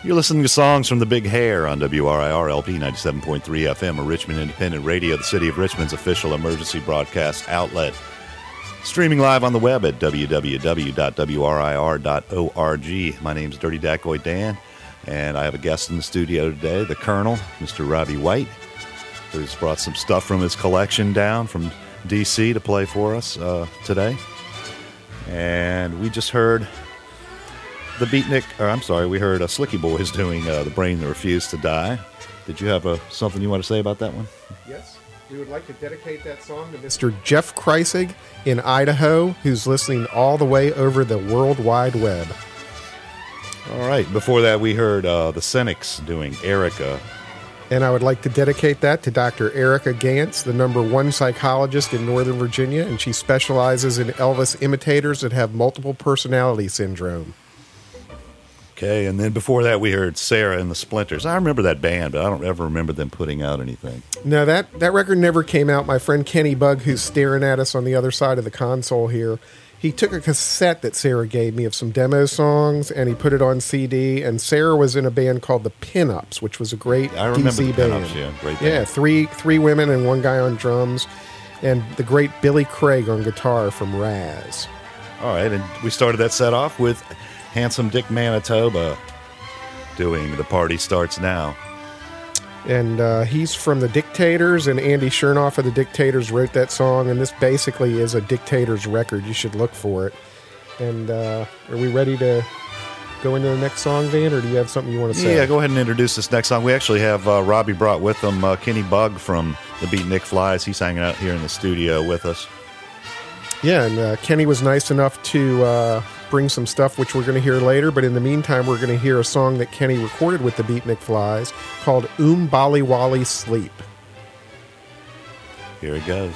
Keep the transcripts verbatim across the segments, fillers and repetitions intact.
You're listening to songs from the Big Hair on W R I R L P ninety-seven point three F M, a Richmond Independent Radio, the City of Richmond's official emergency broadcast outlet. Streaming live on the web at w w w dot w r i r dot org. My name's Dirty Dacoy Dan, and I have a guest in the studio today, the Colonel, Mister Robbie White, who's brought some stuff from his collection down from D C to play for us uh, today. And we just heard the Beatnik, or I'm sorry, we heard uh, Slicky Boys doing uh, The Brain That Refused to Die. Did you have uh, something you want to say about that one? Yes. We would like to dedicate that song to Mister Jeff Kreisig in Idaho, who's listening all the way over the World Wide Web. All right. Before that, we heard uh, the Cynics doing Erica. And I would like to dedicate that to Doctor Erica Gantz, the number one psychologist in Northern Virginia, and she specializes in Elvis imitators that have multiple personality syndrome. Okay, and then before that, we heard Sarah and the Splinters. I remember that band, but I don't ever remember them putting out anything. No, that, that record never came out. My friend Kenny Bug, who's staring at us on the other side of the console here, he took a cassette that Sarah gave me of some demo songs, and he put it on C D, and Sarah was in a band called the Pinups, which was a great I remember D C the band. Pinups, yeah, great band. Yeah, three, three women and one guy on drums, and the great Billy Craig on guitar from Raz. All right, and we started that set off with Handsome Dick Manitoba doing The Party Starts Now. And uh, he's from the Dictators, and Andy Chernoff of the Dictators wrote that song, and this basically is a Dictators record. You should look for it. And uh, are we ready to go into the next song, Van, or do you have something you want to say? Yeah, go ahead and introduce this next song. We actually have uh, Robbie brought with him uh, Kenny Bug from the Beatnik Flies. He's hanging out here in the studio with us. Yeah, and uh, Kenny was nice enough to uh, bring some stuff, which we're going to hear later. But in the meantime, we're going to hear a song that Kenny recorded with the Beatnik Flies called Um Bali Wali Sleep. Here it goes.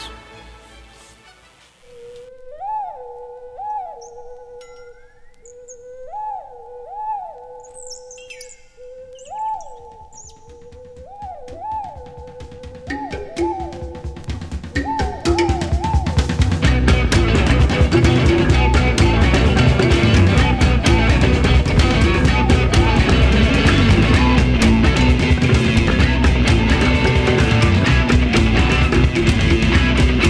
Thank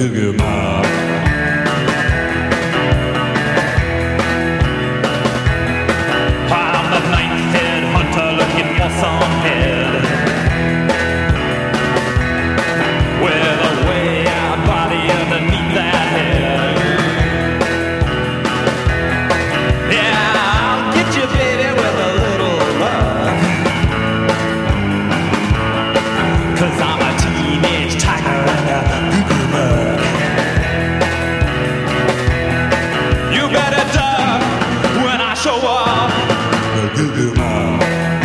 Goo Goo Mob. I'm the ninth head hunter looking for some head with a way out body underneath that head. Yeah, I'll get you, baby, with a little love, 'cause I'm a teenage tiger and a goo-goo bug. You better duck when I show up, the goo-goo mob.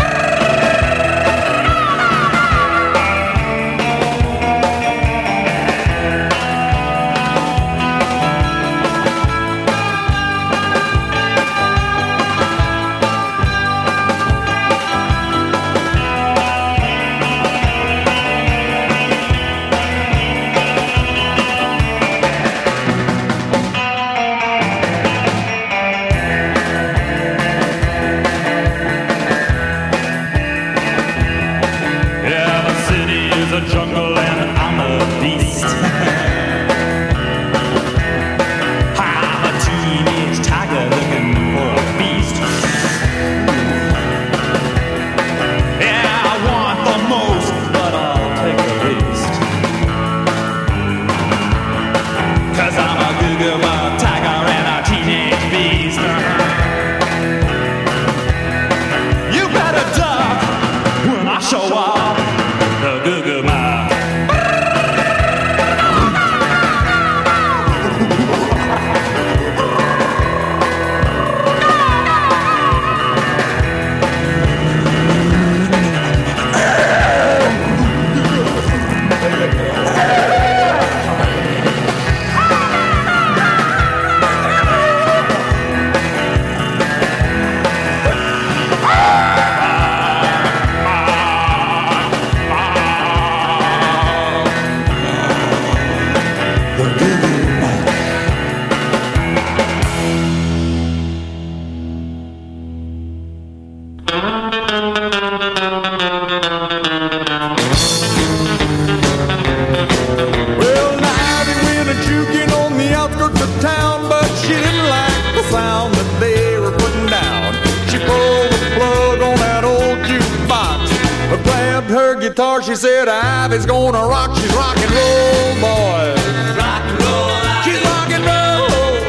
A jungle and I'm a beast. I'm a teenage tiger looking for a feast. Yeah, I want the most, but I'll take the least. 'Cause I'm a goo-goo mob tiger and a teenage beast. You better duck when I show up, the goo-goo mob. She said, Ivy's gonna rock, she's rock and roll, boys. Rock and roll, she's rock and roll.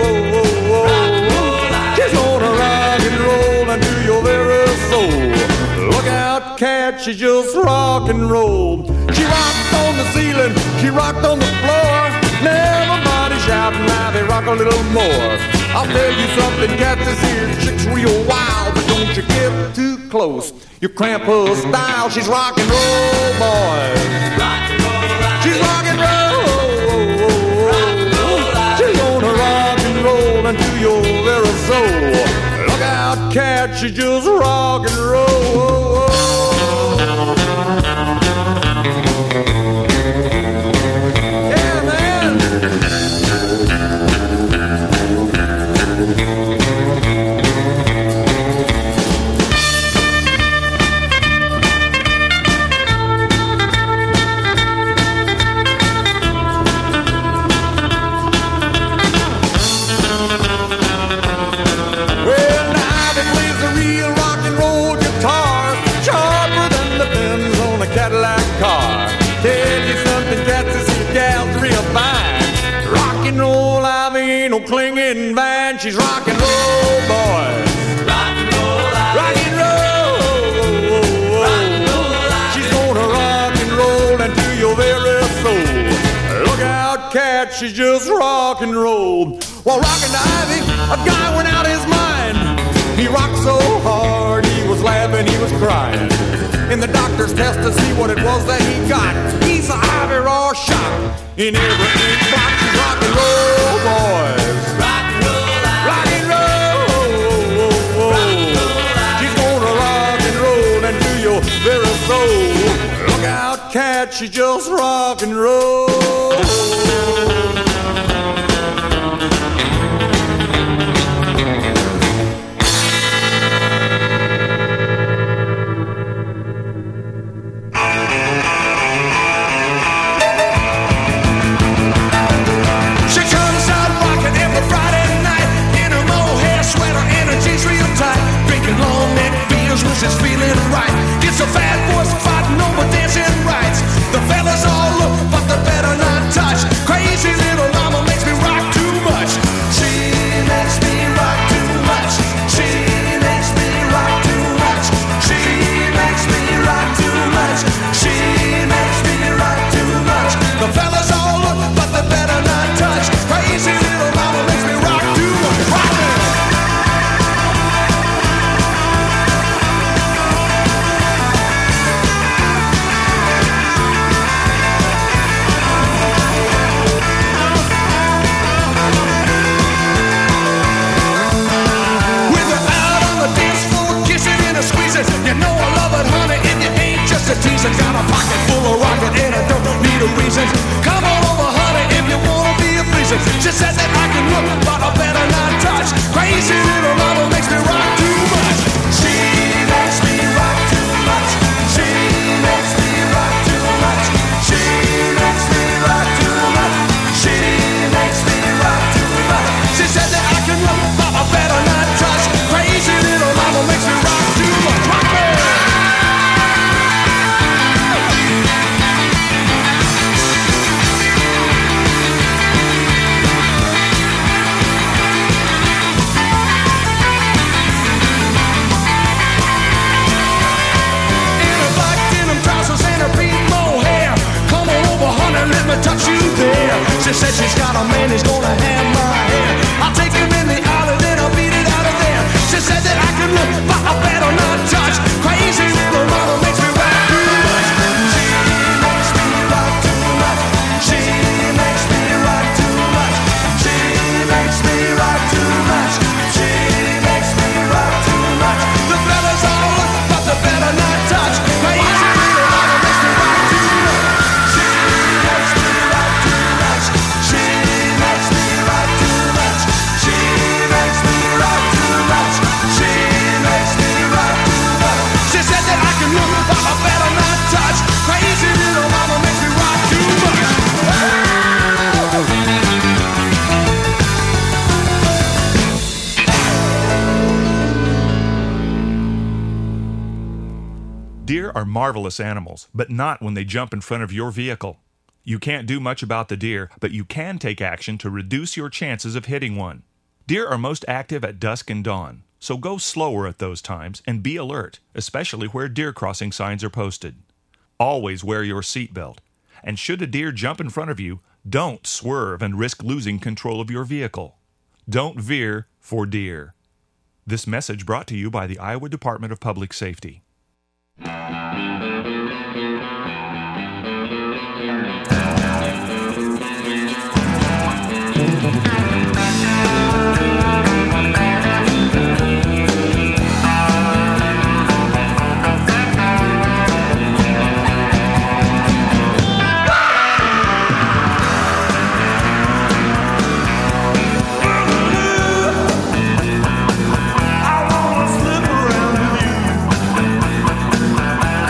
She's gonna rock and roll into your very soul. Look out, cat, she just rock and roll. She rocked on the ceiling, she rocked on the floor. Everybody shouting, Ivy, rock a little more. I'll tell you something, cat, this here chick's real wild, but don't you get too close. You cramp her style, she's rock and roll, boys. Rock and roll, she's rock and roll. Rock and roll, she's gonna rock and roll into your very soul. Look out, cat, she just rock and roll. Yeah, man. Cadillac car. Tell you something, cat, this here gal's real fine. Rock and roll, Ivy ain't no clinging vine. She's rock and roll, boys. Rock and roll, Ivy. Rock and roll. Rock and roll, Ivy. She's gonna rock and roll into your very soul. Look out, cat, she's just rock and roll. While rocking Ivy, a guy went out his mind. He rocked so hard, he was laughing, he was crying. In the doctor's test to see what it was that he got, he's a Ivy raw shot. In every ink box, she's rock and roll, boys. Rock and roll, rock and roll. Rock and roll, she's gonna rock and roll into your very soul. Look out, cat, she just rock and roll. She said she's got a man who's gonna have my hair. I'll take him in the alley, then I'll beat it out of there. She said that I can look, but I better not touch. Crazy little mama makes me rock too much. She makes me rock too much. She makes me rock too much. She makes me rock too much. She makes me rock too much. The fellas all look, but they better not touch. Crazy little mama makes me rock too much. She makes me rock too much. She makes me rock too much. She makes me rock too much. She makes me rock too much. She said that I can look, but I better not touch. Crazy little mama makes me rock too much. Deer are marvelous animals, but not when they jump in front of your vehicle. You can't do much about the deer, but you can take action to reduce your chances of hitting one. Deer are most active at dusk and dawn, so go slower at those times and be alert, especially where deer crossing signs are posted. Always wear your seatbelt, and should a deer jump in front of you, don't swerve and risk losing control of your vehicle. Don't veer for deer. This message brought to you by the Iowa Department of Public Safety. I wanna slip around with you.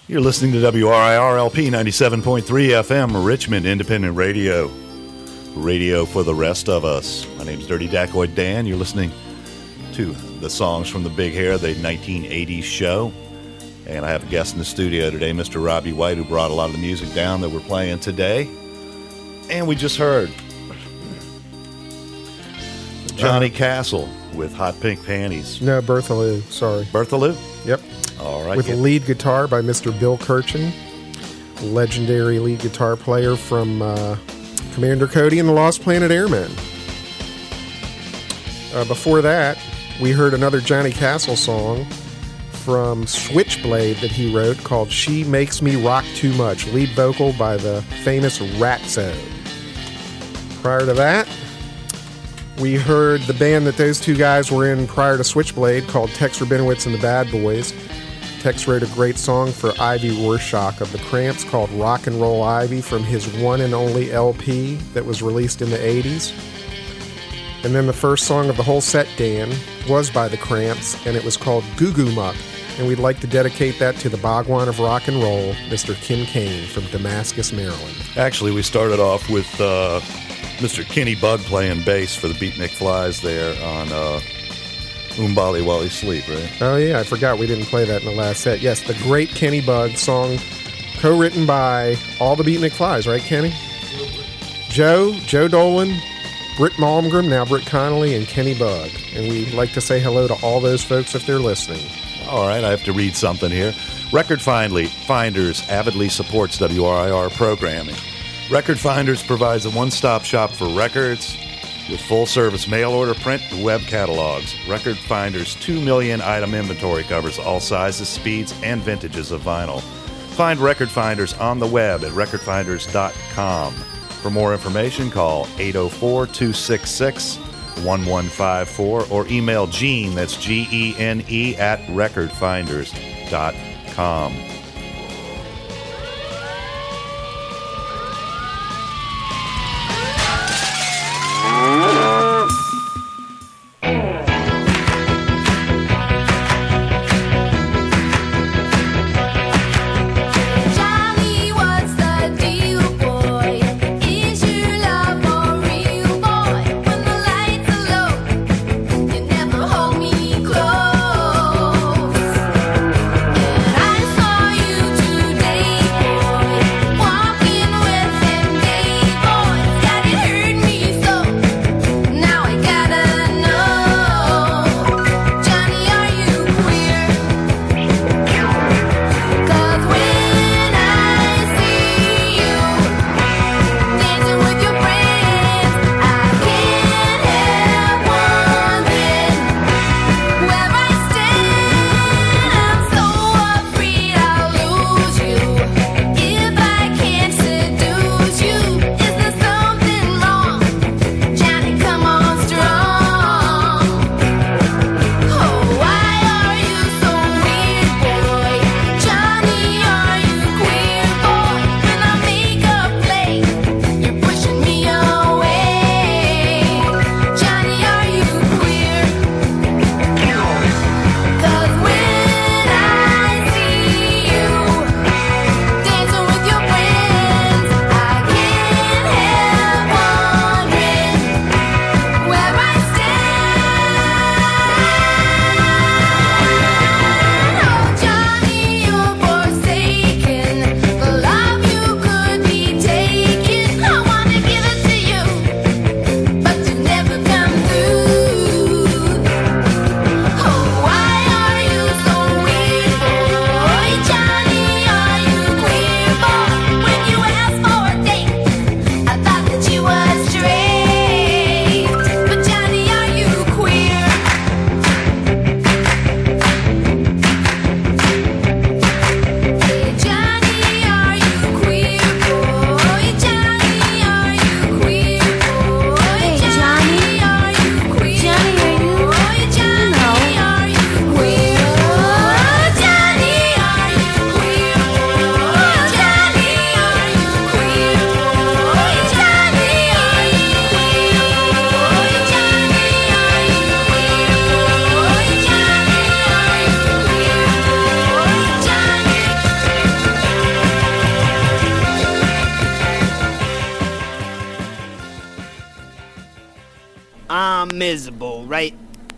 You're listening to W R I R L P ninety-seven point three F M, Richmond Independent Radio. Radio for the rest of us. My name's Dirty Dacoid Dan. You're listening to the songs from the Big Hair, the nineteen eighties show. And I have a guest in the studio today, Mister Robbie White, who brought a lot of the music down that we're playing today. And we just heard Johnny Castle with Hot Pink Panties. No, Bertha Lou, sorry. Bertha Lou? Yep. All right. With yeah. lead guitar by Mister Bill Kirchen, legendary lead guitar player from uh, Commander Cody and the Lost Planet Airmen. Uh, before that, we heard another Johnny Castle song from Switchblade that he wrote called She Makes Me Rock Too Much, lead vocal by the famous Ratso. Prior to that, we heard the band that those two guys were in prior to Switchblade called Tex Rabinowitz and the Bad Boys. Tex wrote a great song for Ivy Rorschach of the Cramps called Rock and Roll Ivy from his one and only L P that was released in the eighties. And then the first song of the whole set, Dan, was by the Cramps, and it was called Goo Goo Muck. And we'd like to dedicate that to the Bhagwan of rock and roll, Mister Kim Kane from Damascus, Maryland. Actually, we started off with uh, Mister Kenny Bug playing bass for the Beatnik Flies there on uh, Umbali While He Sleep, right? Oh, yeah, I forgot we didn't play that in the last set. Yes, the great Kenny Bug song, co-written by all the Beatnik Flies, right, Kenny? Joe, Joe Dolan, Britt Malmgren, now Britt Connolly, and Kenny Bug. And we'd like to say hello to all those folks if they're listening. All right, I have to read something here. Record Findly, Finders avidly supports W R I R programming. Record Finders provides a one-stop shop for records with full-service mail-order print and web catalogs. Record Finders' two million item inventory covers all sizes, speeds, and vintages of vinyl. Find Record Finders on the web at record finders dot com. For more information, call eight oh four, two six six, one one five four or email Gene, that's G E N E, at record finders dot com. I saw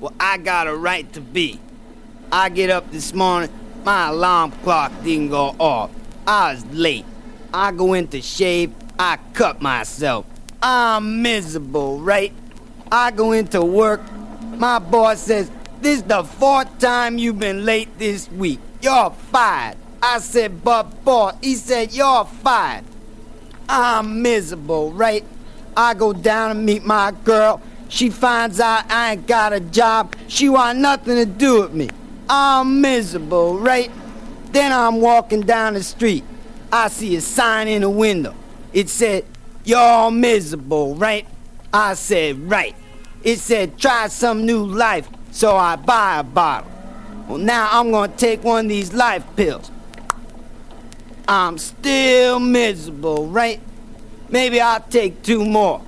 well, I got a right to be. I get up this morning, my alarm clock didn't go off. I was late. I go in to shave, I cut myself. I'm miserable, right? I go into work, my boss says, this is the fourth time you've been late this week. You're fired. I said, but boss, he said, you're fired. I'm miserable, right? I go down and meet my girl. She finds out I ain't got a job. She want nothing to do with me. I'm miserable, right? Then I'm walking down the street. I see a sign in the window. It said, you're miserable, right? I said, right. It said, try some new life. So I buy a bottle. Well, now I'm gonna take one of these life pills. I'm still miserable, right? Maybe I'll take two more.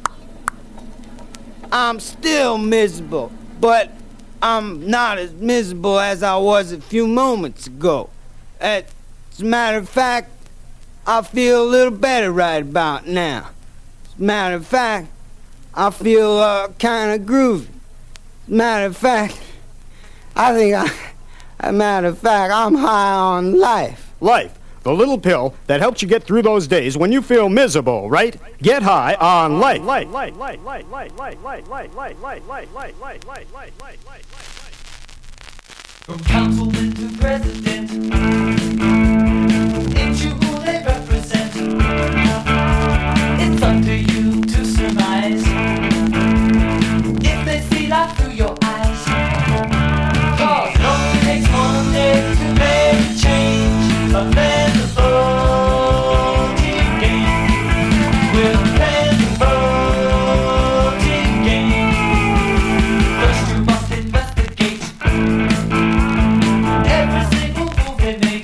I'm still miserable, but I'm not as miserable as I was a few moments ago. As a matter of fact, I feel a little better right about now. As a matter of fact, I feel uh, kind of groovy. As a matter of fact, I think I... As a matter of fact, I'm high on life. Life, the little pill that helps you get through those days when you feel miserable, right? Get high on life. From councilman to president, ain't you who they represent? It's up to you to surmise if they see life through your eyes. Cause it only takes one day to make a change. A plan the voting game. We'll plan the voting game. First you must investigate every single move they make.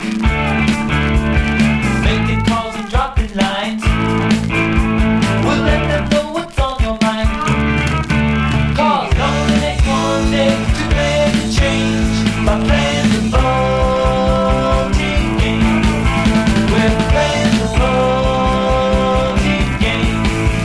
Making calls and dropping lines. We'll let them know what's on your mind. Cause it only takes one day to make a change. By playing the voting game. We're playing the voting game.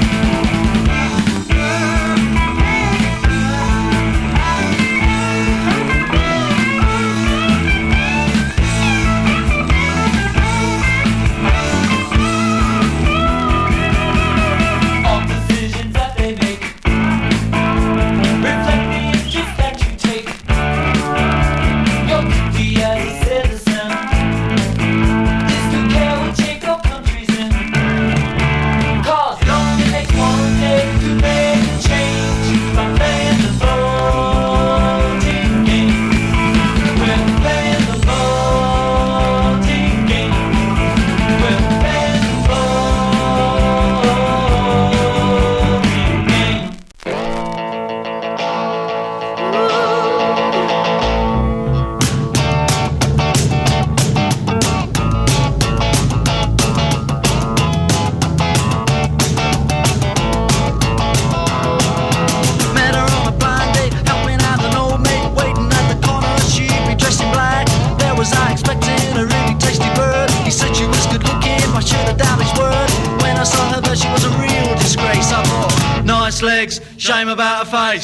All decisions that they make reflect the interest that you take. Your duty as a citizen is to care what shape your country's in. Cause it only takes one day to make a change. By playing the voting game. We're playing the voting game. We're playing the voting game. Met her on a blind date, helping out an old maid, waiting at the corner. She'd be dressed in black. There was I expecting a really tasty bird. He said she was good looking, I should have doubted his word. When I saw her there, she was a real disgrace. I thought, nice legs, shame about her face.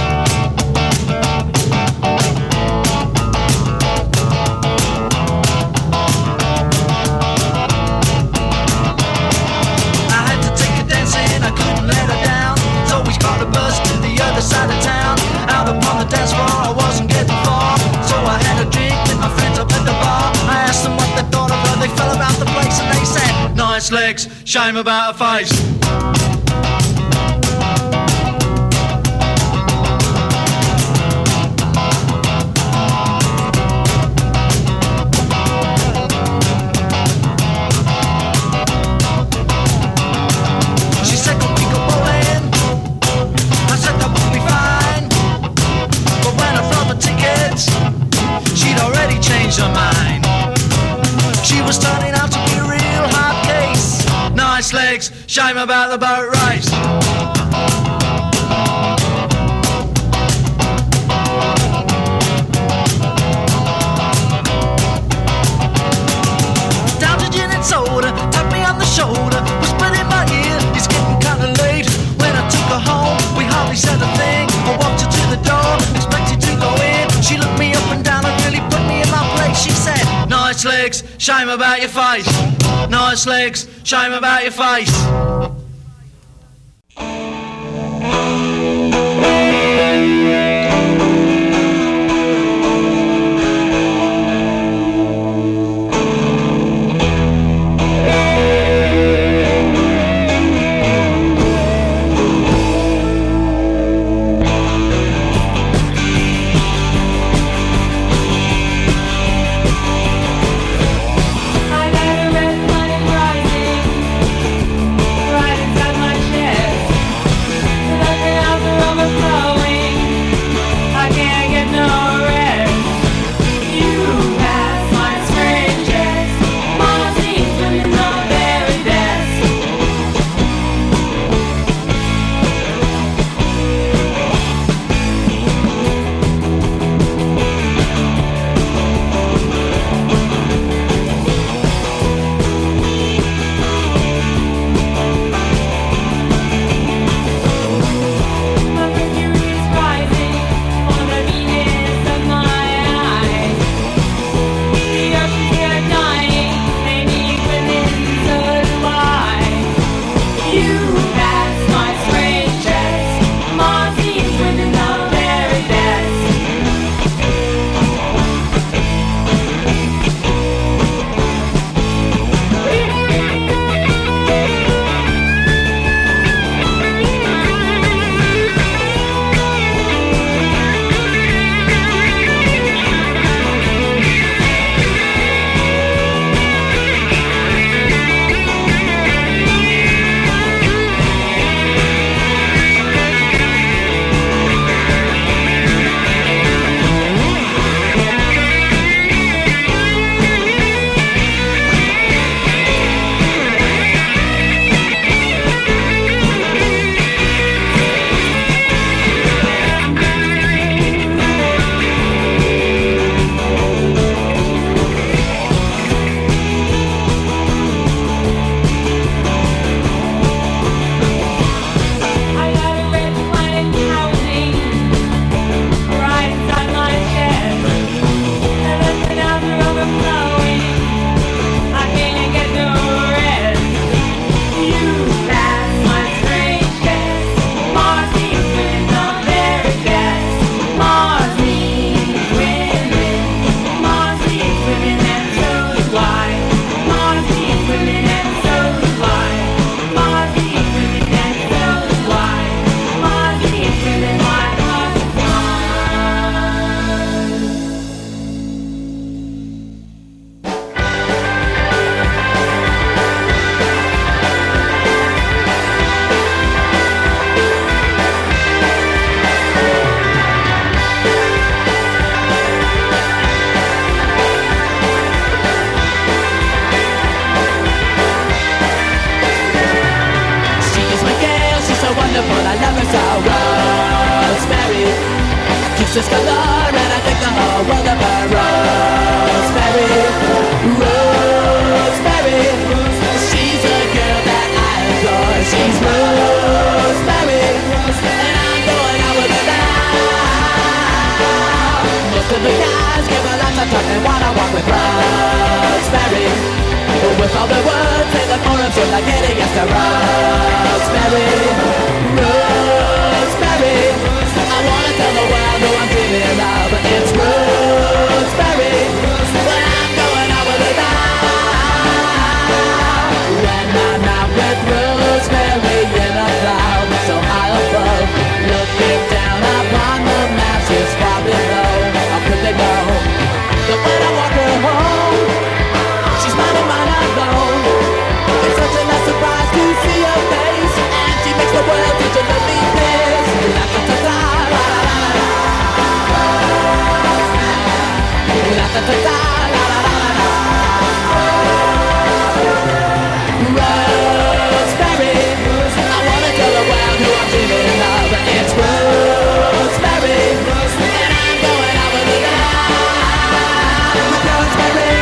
I had to take her dancing, I couldn't let her down. So we got a bus to the other side of town. Out upon the dance floor, I wasn't getting far. So I had a drink with my friends up at the bar. I asked them what they thought of her, they fell about the place and they said, nice legs, shame about her face. She said, go we go bowling. I said that would be fine. But when I brought the tickets, she'd already changed her mind. She was turning out to be a real hard case. Nice legs, shame about the boat race. Down to gin and soda, tapped me on the shoulder, whispered in my ear, it's getting kinda late. When I took her home, we hardly said a thing. I walked her to the door, legs, shame about your face. Nice legs, shame about your face. Just color, and I think the whole world of her. Rosemary, Rosemary, she's a girl that I adore. She's Rosemary, and I'm going out with her now. Most of the guys give her lots of talk and wanna walk with Rosemary, but with all the words in the forums, you're not getting yes to Rosemary, Rosemary. I wanna tell the world who I'm dreaming of, but it's Rosemary. When I'm going out with her now, when I'm out with Rosemary in a cloud so high above, looking down upon the masses far below. How could they know that when I walk her home, she's mine and mine alone? It's such a nice surprise to see her face, and she makes the world such a lovely place. La ta ta ta. La ta ta ta, la la la la. Rosemary, I wanna tell the world who I'm dreaming of. It's Rosemary, and I'm going out with her now. Rosemary,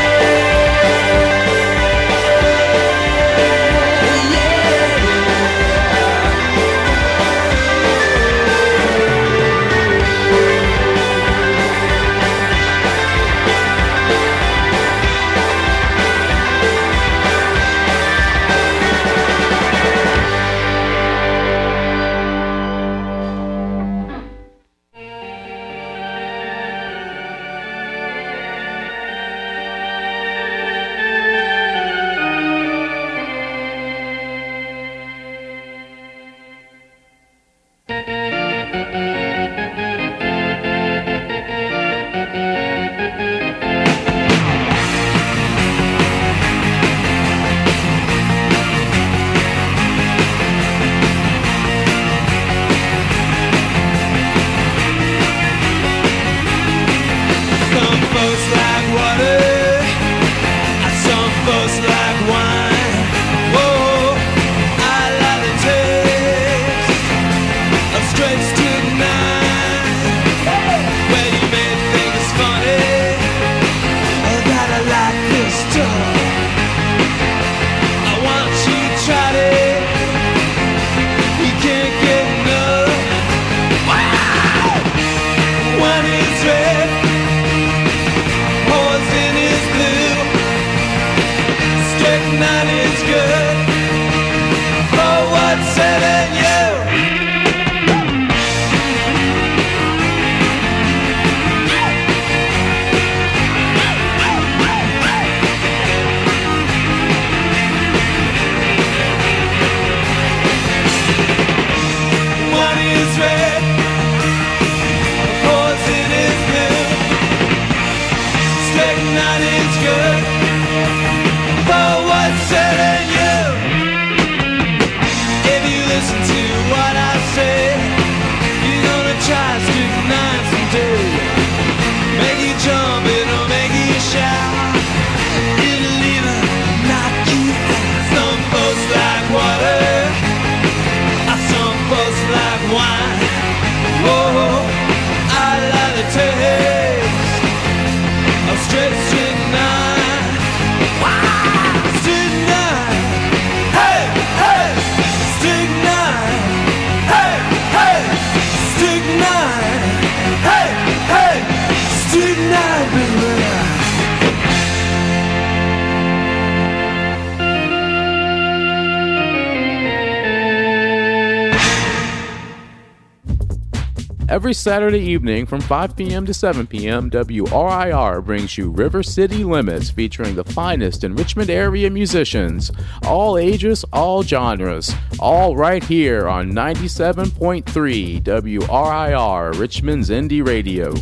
Every Saturday evening from five p.m. to seven p.m., W R I R brings you River City Limits, featuring the finest in Richmond area musicians. All ages, all genres, all right here on ninety-seven point three W R I R, Richmond's Indie Radio.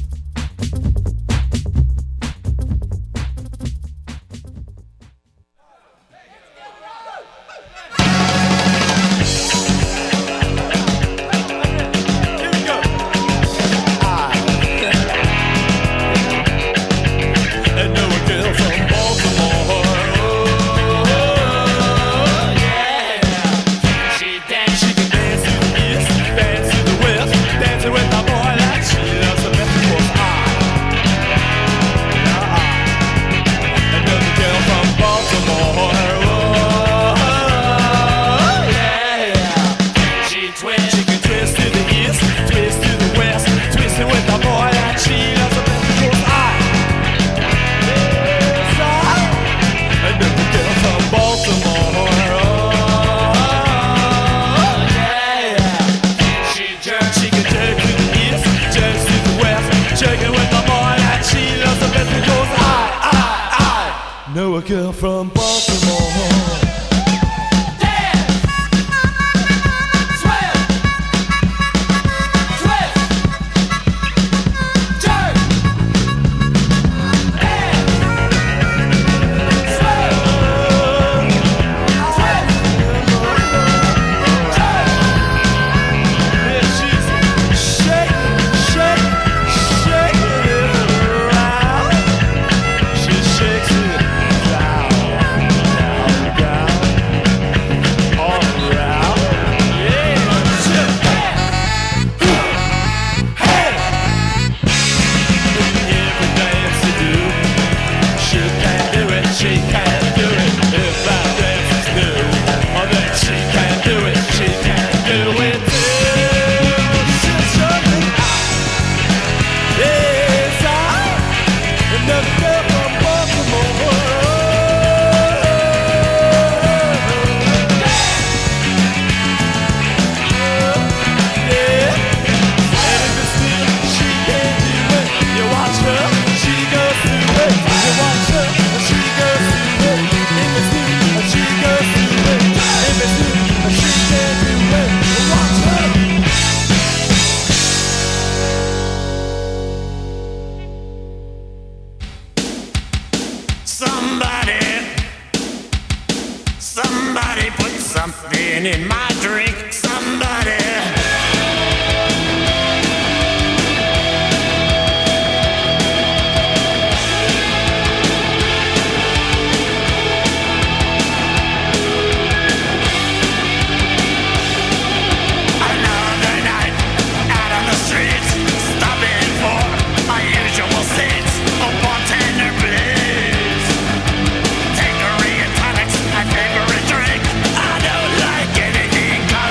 Take a re and tonics, my favorite drink. I don't like anything.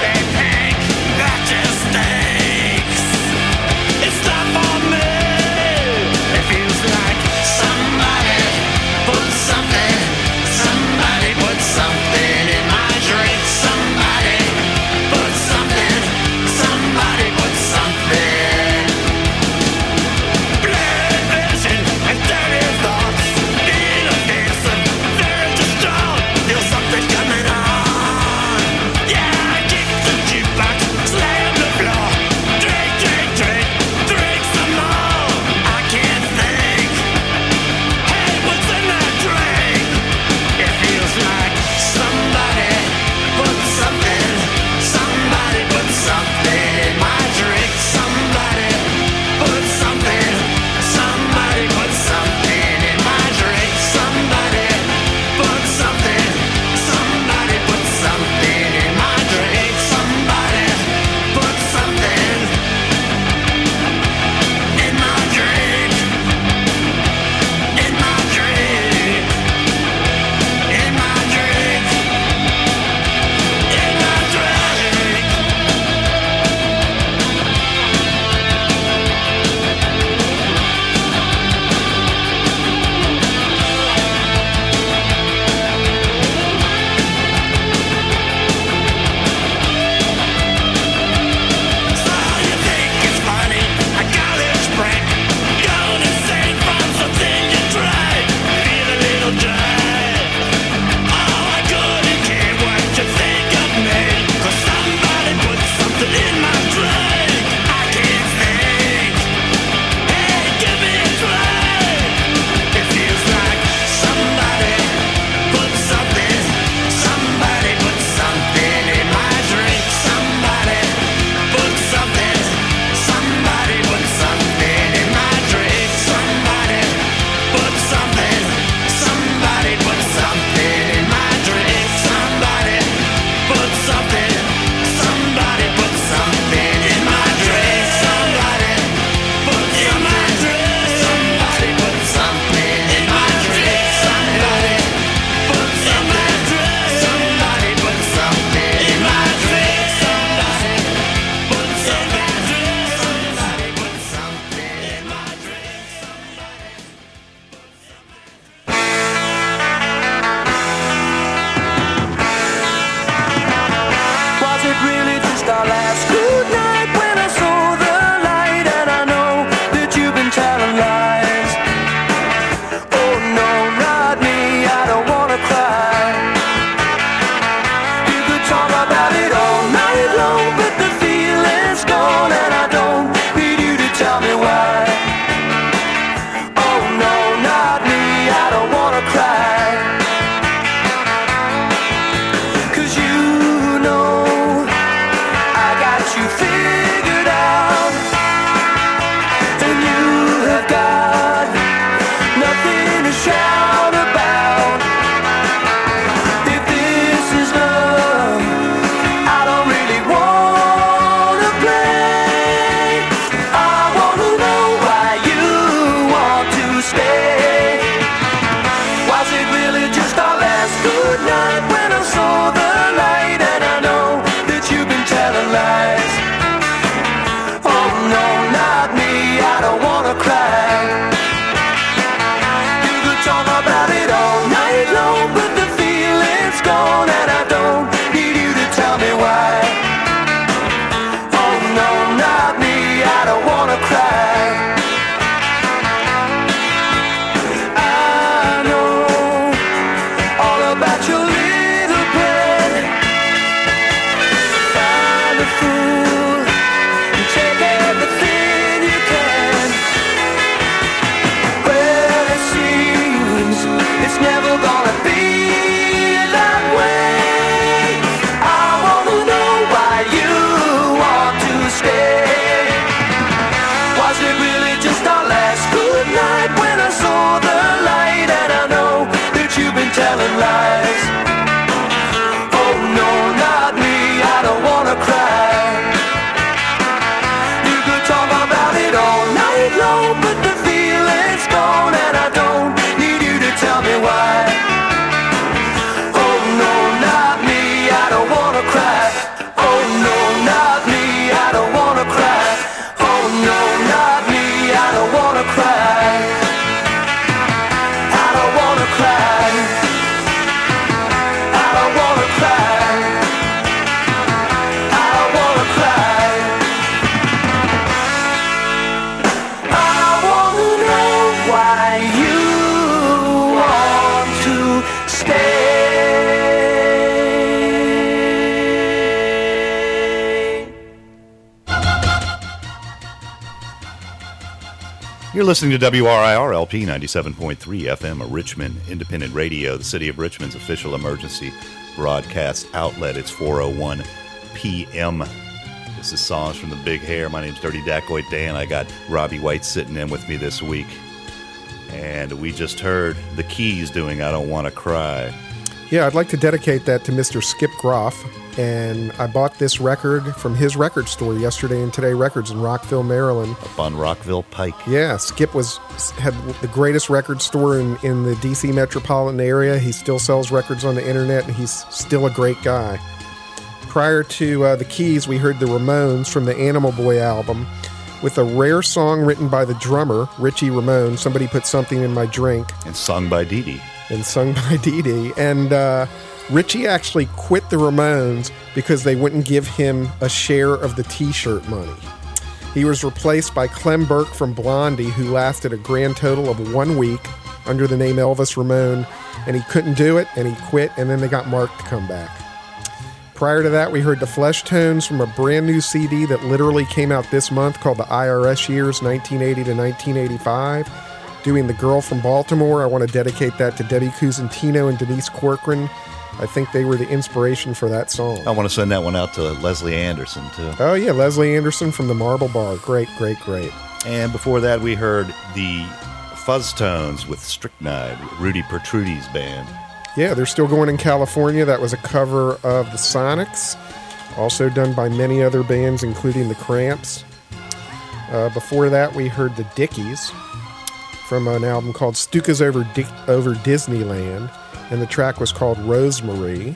You're listening to W R I R L P ninety-seven point three F M, a Richmond independent radio, the City of Richmond's official emergency broadcast outlet. It's four oh one p.m. This is Songs from the Big Hair. My name's Dirty Dacoit Dan. I got Robbie White sitting in with me this week. And we just heard the Keys doing I Don't Want to Cry. Yeah, I'd like to dedicate that to Mister Skip Groff. And I bought this record from his record store yesterday in Today Records in Rockville, Maryland. Up on Rockville Pike. Yeah, Skip was had the greatest record store in, in the D C metropolitan area. He still sells records on the internet, and he's still a great guy. Prior to uh, the Keys, we heard the Ramones from the Animal Boy album with a rare song written by the drummer, Richie Ramone, Somebody Put Something in My Drink. And sung by Dee Dee. And sung by Dee Dee. And uh, Richie actually quit the Ramones because they wouldn't give him a share of the T-shirt money. He was replaced by Clem Burke from Blondie, who lasted a grand total of one week under the name Elvis Ramone, and he couldn't do it, and he quit, and then they got Mark to come back. Prior to that, we heard the Flesh Tones from a brand new C D that literally came out this month called the I R S Years nineteen eighty to nineteen eighty-five. Doing The Girl from Baltimore. I want to dedicate that to Debbie Cusantino and Denise Corcoran. I think they were the inspiration for that song. I want to send that one out to Leslie Anderson, too. Oh, yeah, Leslie Anderson from the Marble Bar. Great, great, great. And before that, we heard the Fuzz Tones with Strychnine, Rudy Pertrudi's band. Yeah, they're still going in California. That was a cover of the Sonics, also done by many other bands, including the Cramps. Uh, before that, we heard the Dickies from an album called Stukas Over, Di- Over Disneyland, and the track was called Rosemary.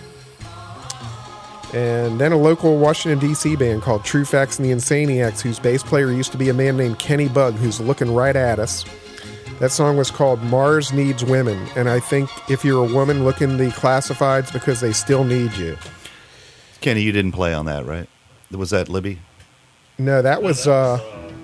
And then a local Washington, D C band called True Facts and the Insaniacs, whose bass player used to be a man named Kenny Bug, who's looking right at us. That song was called Mars Needs Women, and I think if you're a woman, look in the classifieds because they still need you. Kenny, you didn't play on that, right? Was that Libby? No, that was... Uh,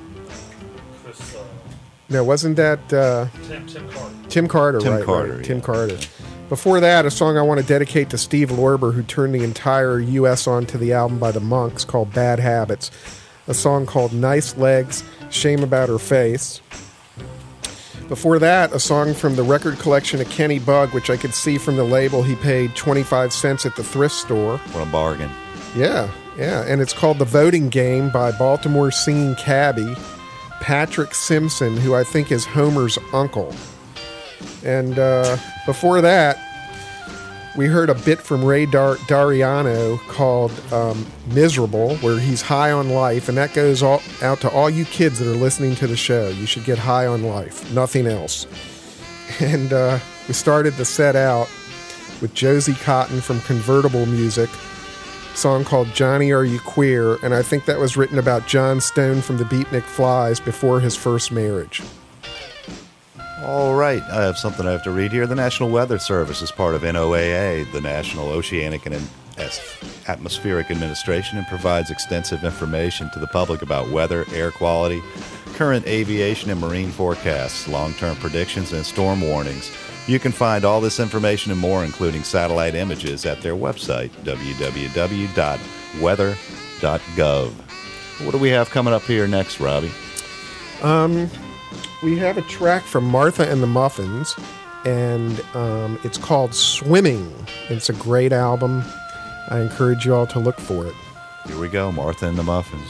No, wasn't that uh, Tim, Tim Carter? Tim Carter, Tim right? Carter, right. yeah. Tim Carter. Before that, a song I want to dedicate to Steve Lorber, who turned the entire U S onto the album by the Monks called Bad Habits. A song called Nice Legs, Shame About Her Face. Before that, a song from the record collection of Kenny Bug, which I could see from the label he paid twenty-five cents at the thrift store. What a bargain. Yeah, yeah. And it's called The Voting Game by Baltimore singing cabbie Patrick Simpson, who I think is Homer's uncle. And uh, before that, we heard a bit from Ray Dar- Dariano called um, Miserable, where he's high on life, and that goes all, out to all you kids that are listening to the show. You should get high on life, nothing else. And uh, we started the set out with Josie Cotton from Convertible Music, song called Johnny Are You Queer, and I think that was written about John Stone from the Beatnik Flies before his first marriage. All right, I have something I have to read here. The National Weather Service is part of N O A A, the National Oceanic and Atmospheric Administration, and provides extensive information to the public about weather, air quality, current aviation and marine forecasts, long-term predictions, and storm warnings. You can find all this information and more, including satellite images, at their website, w w w dot weather dot gov. What do we have coming up here next, Robbie? Um, we have a track from Martha and the Muffins, and um, it's called Swimming. It's a great album. I encourage you all to look for it. Here we go, Martha and the Muffins.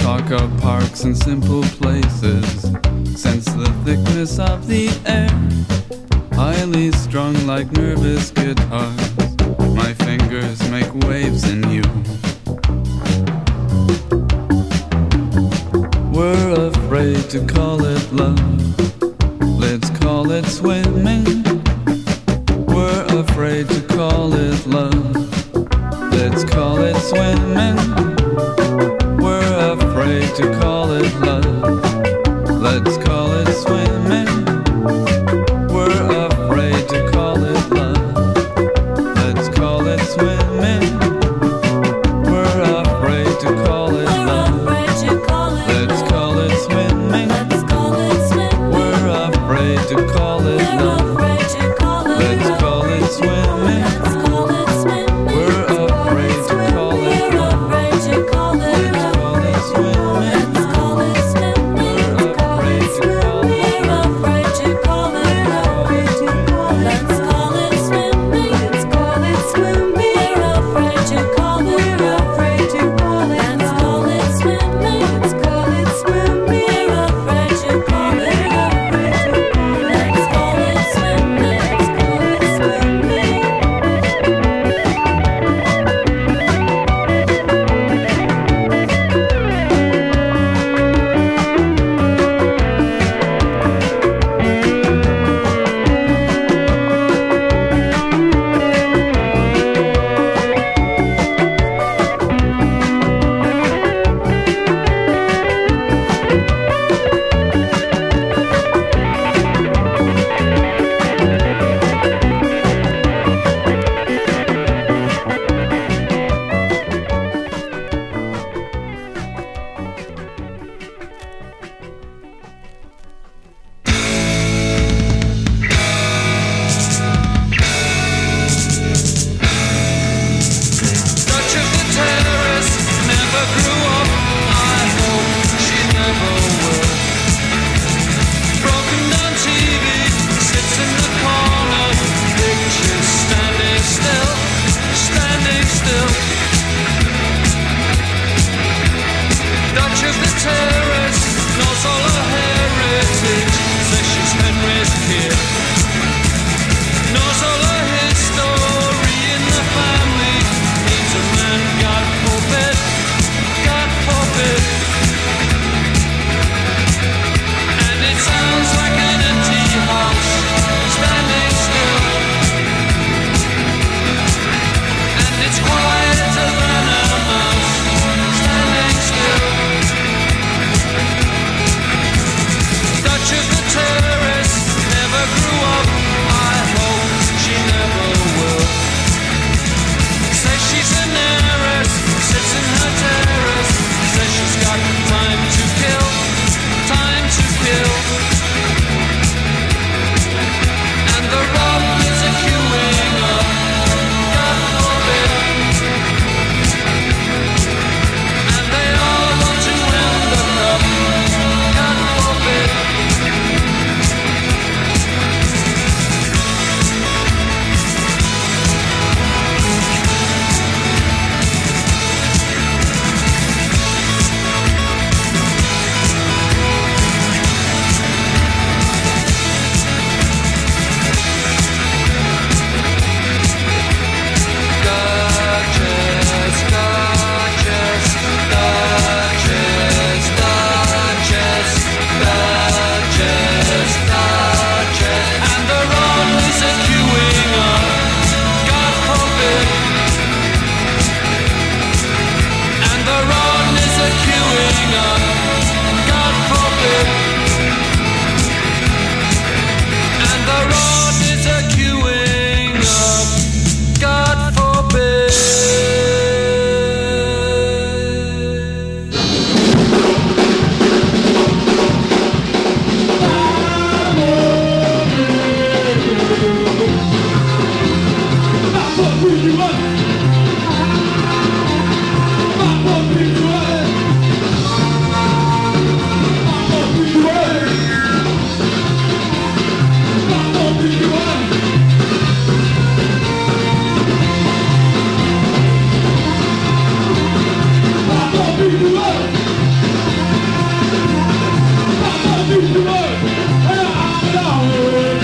talk of parks and simple places. Sense the thickness of the air. Highly strung like nervous guitars. My fingers make waves in you. We're afraid to call it love. Let's call it swimming. We're afraid to call it love. Let's call it swimming. We're afraid to call it love. Let's call it swimming. We're afraid to call it love. Let's call it swimming. We're afraid to call it love. Let's call it swimming. We're afraid to call it love. Let's call it swimming. We're afraid to call it love. Let's call it swimming.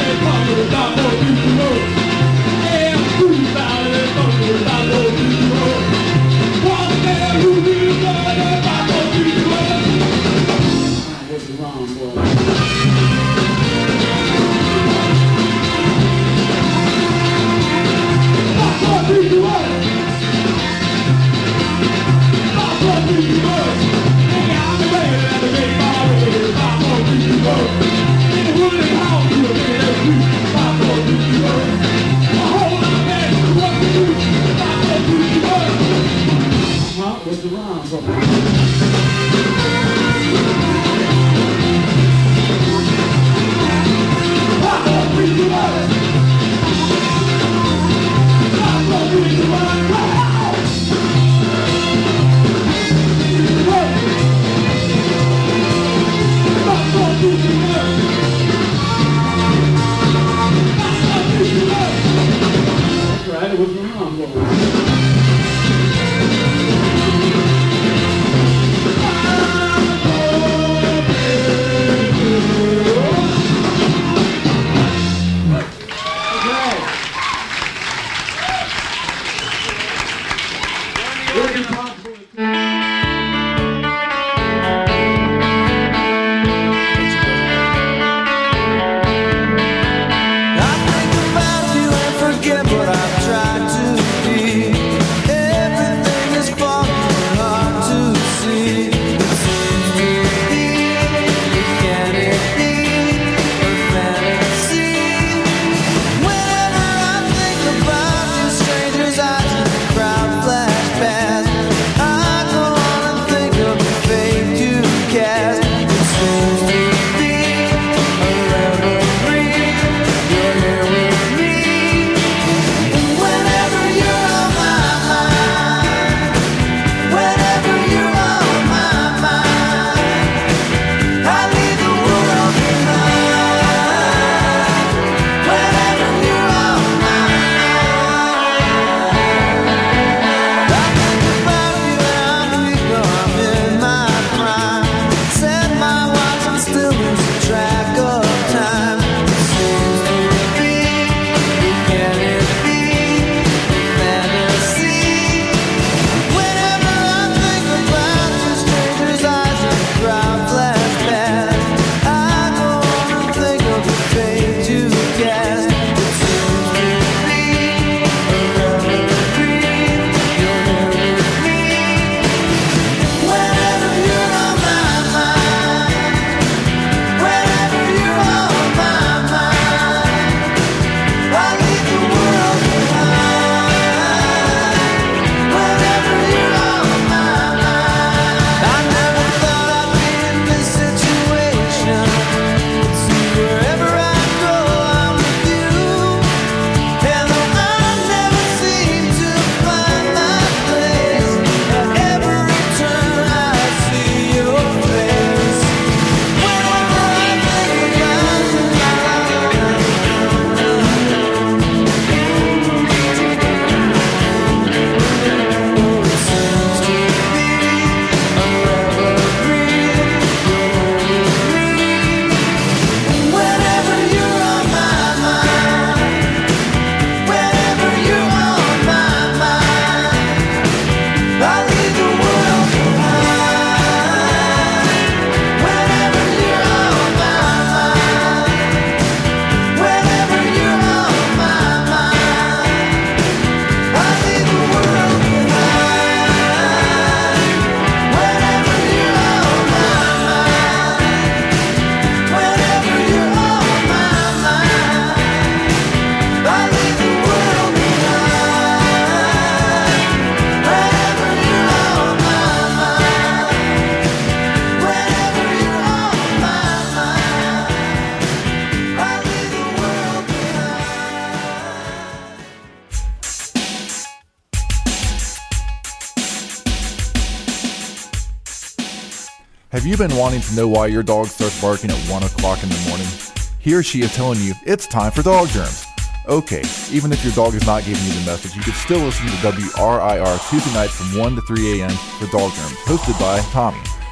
Have you been wanting to know why your dog starts barking at one o'clock in the morning? He or she is telling you it's time for dog germs. Okay, even if your dog is not giving you the message, you could still listen to W R I R Tuesday nights from one to three a.m. for Dog Germs, hosted by Tommy.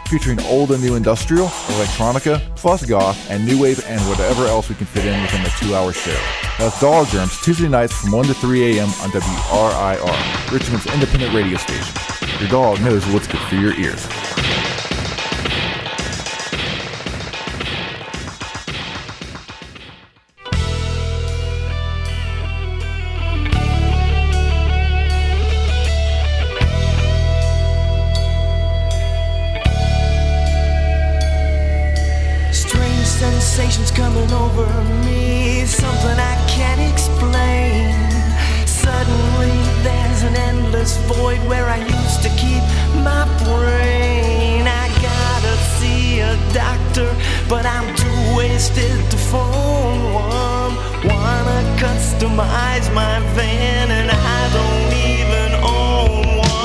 featuring old and new industrial, electronica, plus goth, and new wave, and whatever else we can fit in within the two-hour show. That's Dog Germs, Tuesday nights from one to three a.m. on W R I R, Richmond's independent radio station. Your dog knows what's good for your ears. Sensations coming over me, something I can't explain. Suddenly there's an endless void where I used to keep my brain. I gotta see a doctor, but I'm too wasted to phone one. Wanna customize my van and I don't even own one.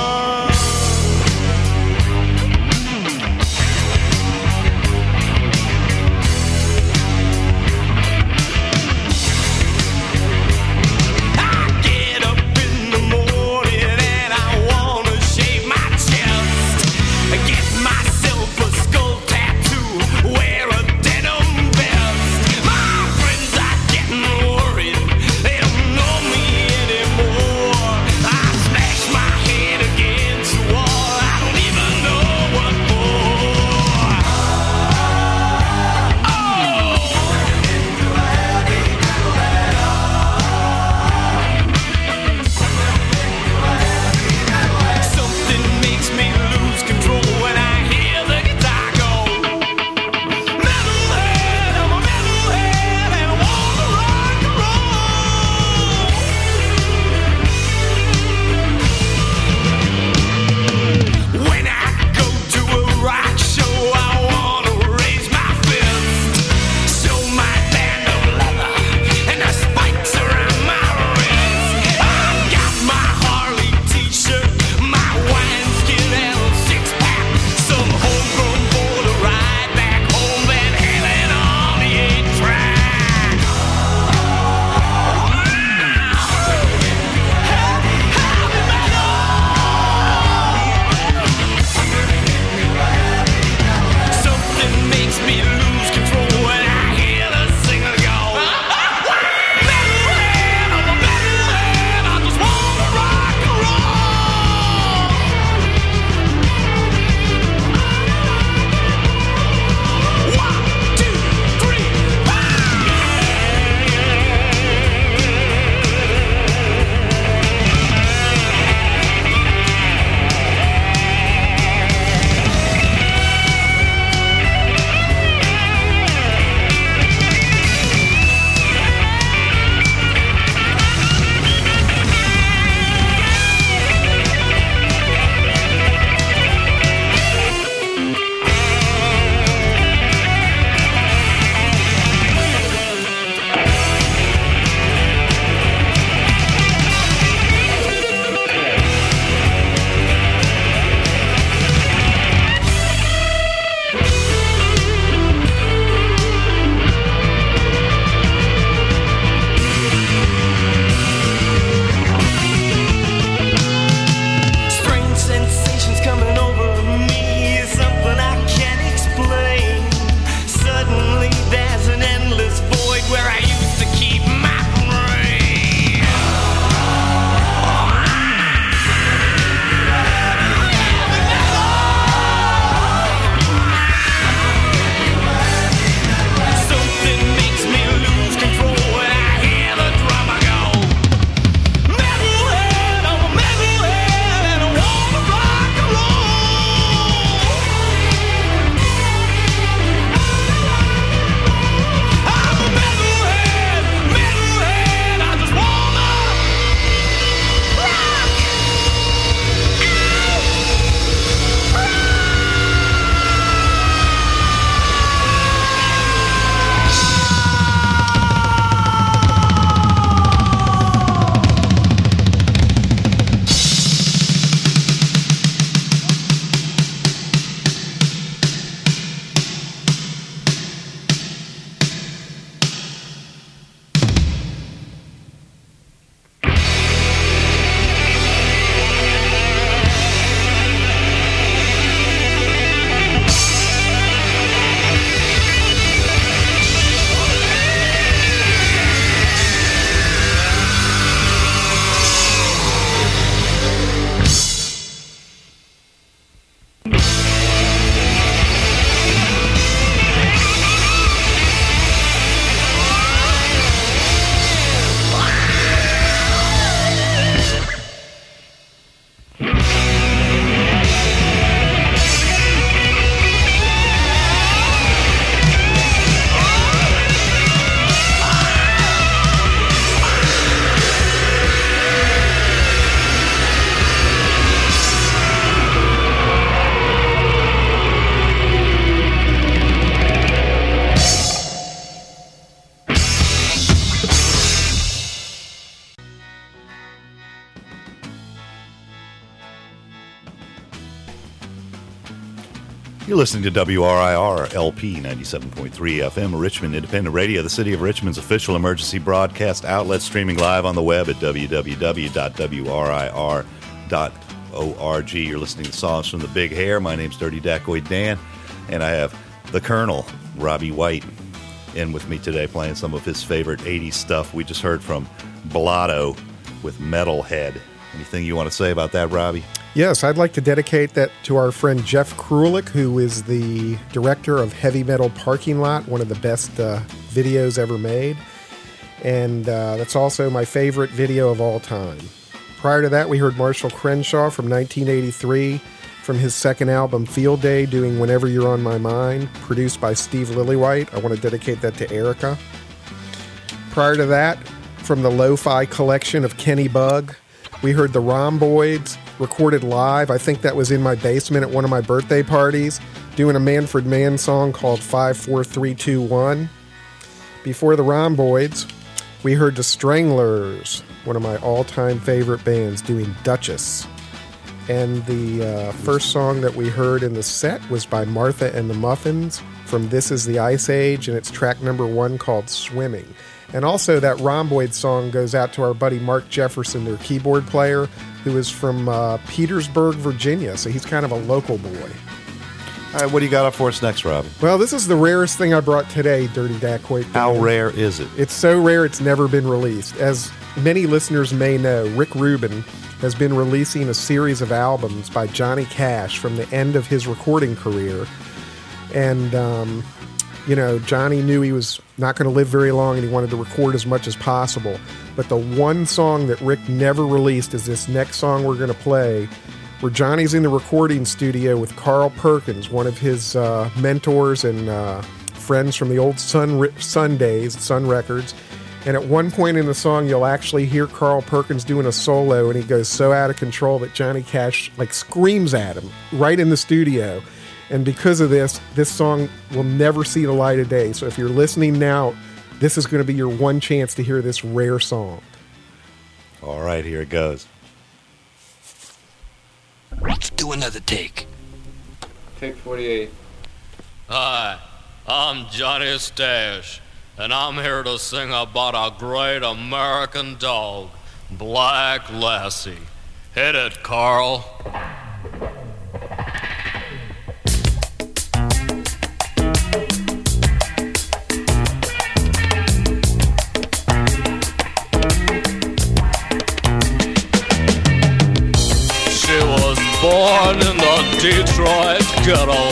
Anymore. You're listening to W R I R L P ninety-seven point three F M, Richmond Independent Radio, the City of Richmond's official emergency broadcast outlet, streaming live on the web at w w w dot w r i r dot org. You're listening to songs from the Big Hair. My name's Dirty Dacoit Dan, and I have the Colonel, Robbie White, in with me today playing some of his favorite eighties stuff. We just heard from Blotto with Metalhead. Anything you want to say about that, Robbie? Yes, I'd like to dedicate that to our friend Jeff Krulik, who is the director of Heavy Metal Parking Lot, one of the best uh, videos ever made. And uh, that's also my favorite video of all time. Prior to that, we heard Marshall Crenshaw from nineteen eighty-three from his second album, Field Day, doing Whenever You're on My Mind, produced by Steve Lillywhite. I want to dedicate that to Erica. Prior to that, from the Lo-Fi collection of Kenny Bug, we heard the Rhomboids, recorded live. I think that was in my basement at one of my birthday parties, doing a Manfred Mann song called five four three two one. Before the Rhomboids, we heard the Stranglers, one of my all-time favorite bands, doing Duchess. And the uh, first song that we heard in the set was by Martha and the Muffins from This Is the Ice Age, and it's track number one called Swimming. And also that Rhomboid song goes out to our buddy Mark Jefferson, their keyboard player, who is from uh, Petersburg, Virginia, so he's kind of a local boy. All right, what do you got up for us next, Robbie? Well, this is the rarest thing I brought today, Dirty Dacoit. How rare is it? It's so rare it's never been released. As many listeners may know, Rick Rubin has been releasing a series of albums by Johnny Cash from the end of his recording career. And, um, you know, Johnny knew he was not going to live very long and he wanted to record as much as possible. But the one song that Rick never released is this next song we're going to play, where Johnny's in the recording studio with Carl Perkins, one of his uh, mentors and uh, friends from the old Sun, Sun days, Sun Records. And at one point in the song, you'll actually hear Carl Perkins doing a solo, and he goes so out of control that Johnny Cash like screams at him right in the studio. And because of this, this song will never see the light of day. So if you're listening now, this is going to be your one chance to hear this rare song. All right, here it goes. Let's do another take. Take forty-eight. Hi, I'm Johnny Stash, and I'm here to sing about a great American dog, Black Lassie. Hit it, Carl. Born in the Detroit ghetto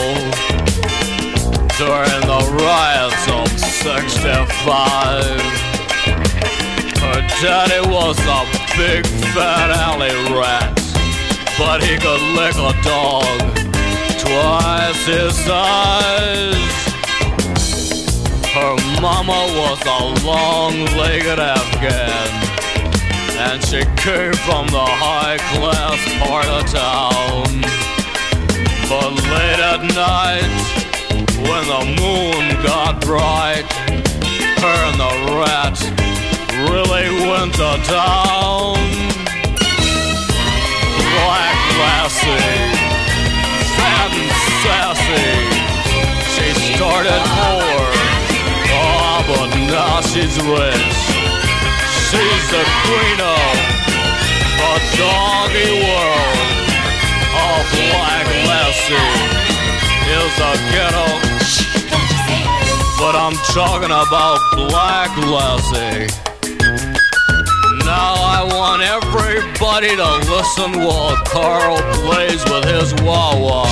during the riots of sixty-five. Her daddy was a big fat alley rat, but he could lick a dog twice his size. Her mama was a long-legged Afghan, and she came from the high-class part of town. But late at night, when the moon got bright, her and the rat really went to town. Black Lassie, fat and sassy, she started poor, oh, but now she's rich. She's the queen of the doggy world. Oh, Black Lassie is a ghetto. But I'm talking about Black Lassie. Now I want everybody to listen while Carl plays with his wah-wah.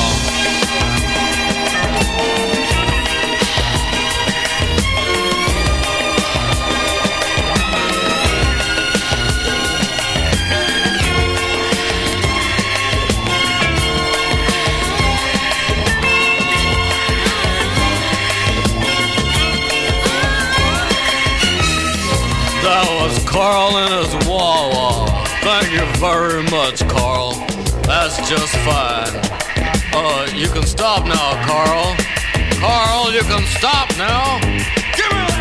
That was Carl and his wah-wah. Thank you very much, Carl. That's just fine. Uh, you can stop now, Carl. Carl, you can stop now. Give me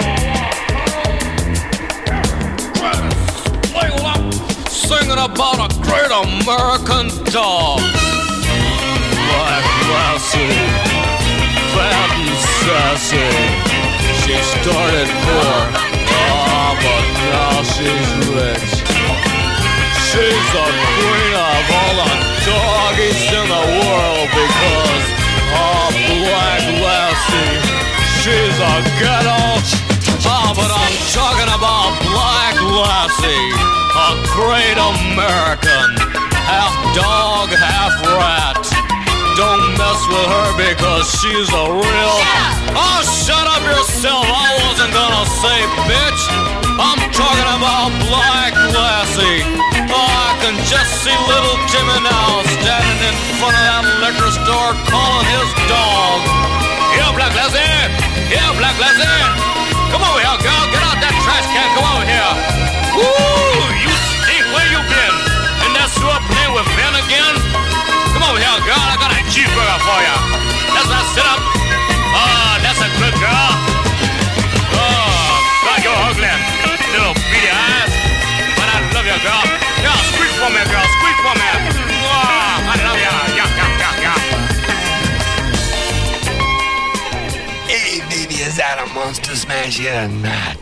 that! Wiggle up! Singing about a great American dog. Black Lassie, fat and sassy. She started poor, ah, but now she's rich. She's the queen of all the doggies in the world because ah, Black Lassie, she's a ghetto. Ah, but I'm talking about Black Lassie, a great American, half dog, half rat. Don't mess with her because she's a real... Oh, shut up yourself. I wasn't gonna say bitch. I'm talking about Black Lassie. Oh, I can just see little Timmy now standing in front of that liquor store calling his dog. Yeah, Black Lassie. Yeah, Black Lassie. Come over here, girl. Get out that trash can. Come over here. Woo! You stink. Where you been? In that sewer playing with Ben again? Come over here, girl. I got a cheeseburger for you. That's right. Sit up. Oh, that's a good girl. Oh, God, you're ugly. Little beady eyes. But I love you, girl. Yeah, squeak for me, girl. Squeak for me. Oh, I love you. Yeah, yeah, yeah, yeah. Hey, baby, is that a Monster Smash yet or not?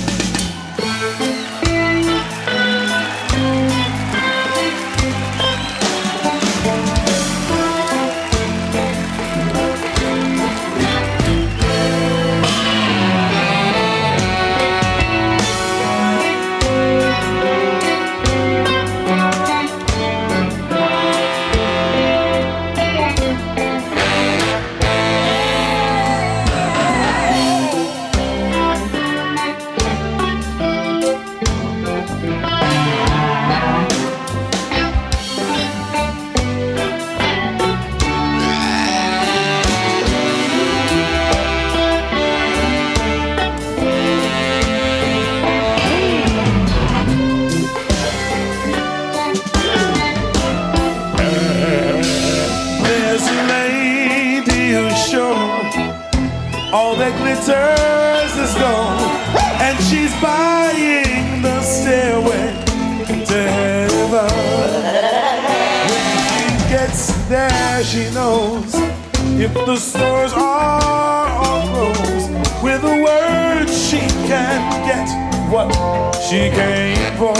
All that glitters is gold, and she's buying the stairway to heaven. When she gets there, she knows if the stores are all closed, with a word she can get what she came for.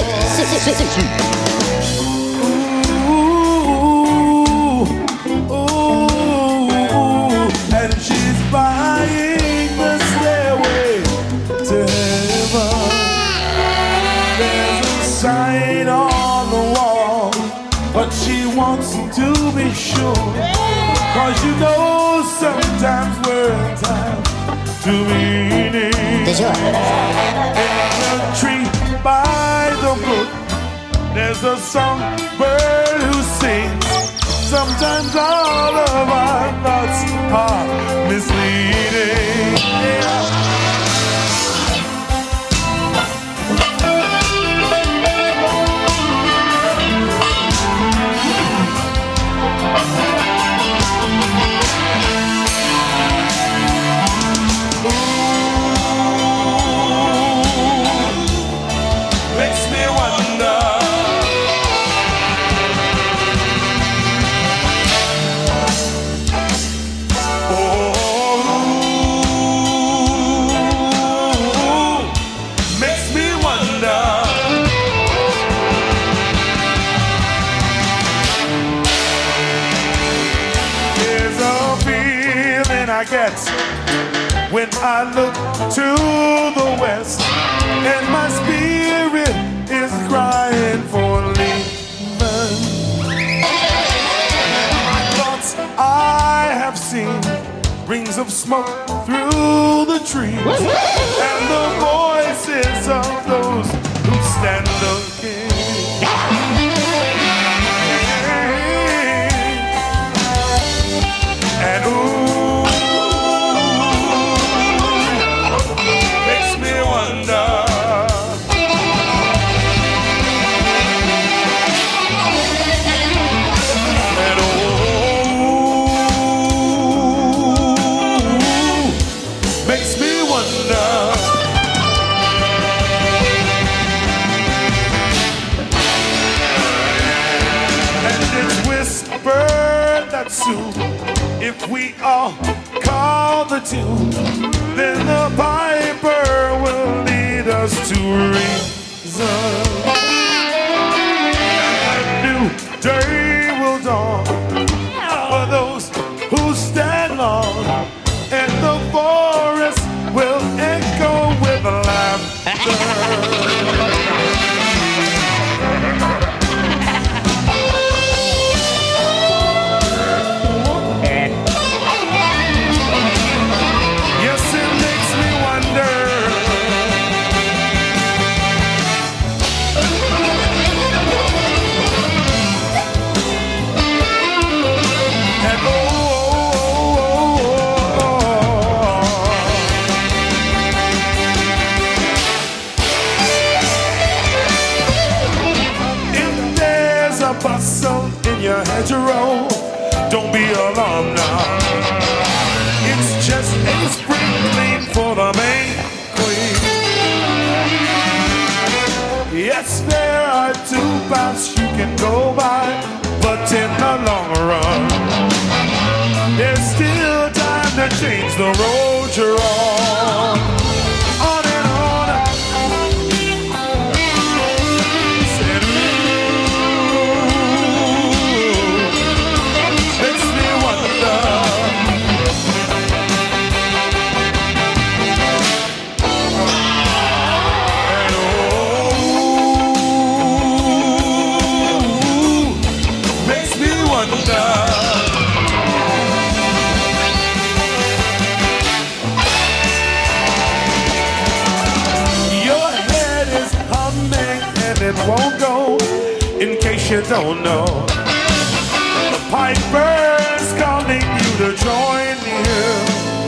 Buying the stairway to heaven. There's a sign on the wall, but she wants to be sure. Cause you know sometimes words have two meanings. In the tree by the brook, there's a songbird who sings. Sometimes all of our thoughts are misleading. Yeah. I get when I look to the west, and my spirit is crying for leaving. My thoughts I have seen rings of smoke through the trees, and the voices of those who stand looking. And ooh, soon we all call the tune, then the piper will lead us to reason. And a new day will dawn for those who stand long, and the forest will echo with laughter. Your hedgerow, don't be alarmed now. It's just a sprinkling for the main queen. Yes, there are two paths you can go by, but in the long run, there's still time to change the road you're on. On and on. Said, won't go, in case you don't know. The piper's calling you to join here.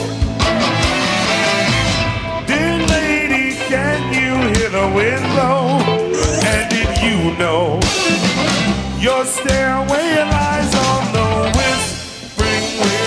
Dear lady, can you hear the wind blow? And did you know your stairway lies on the whispering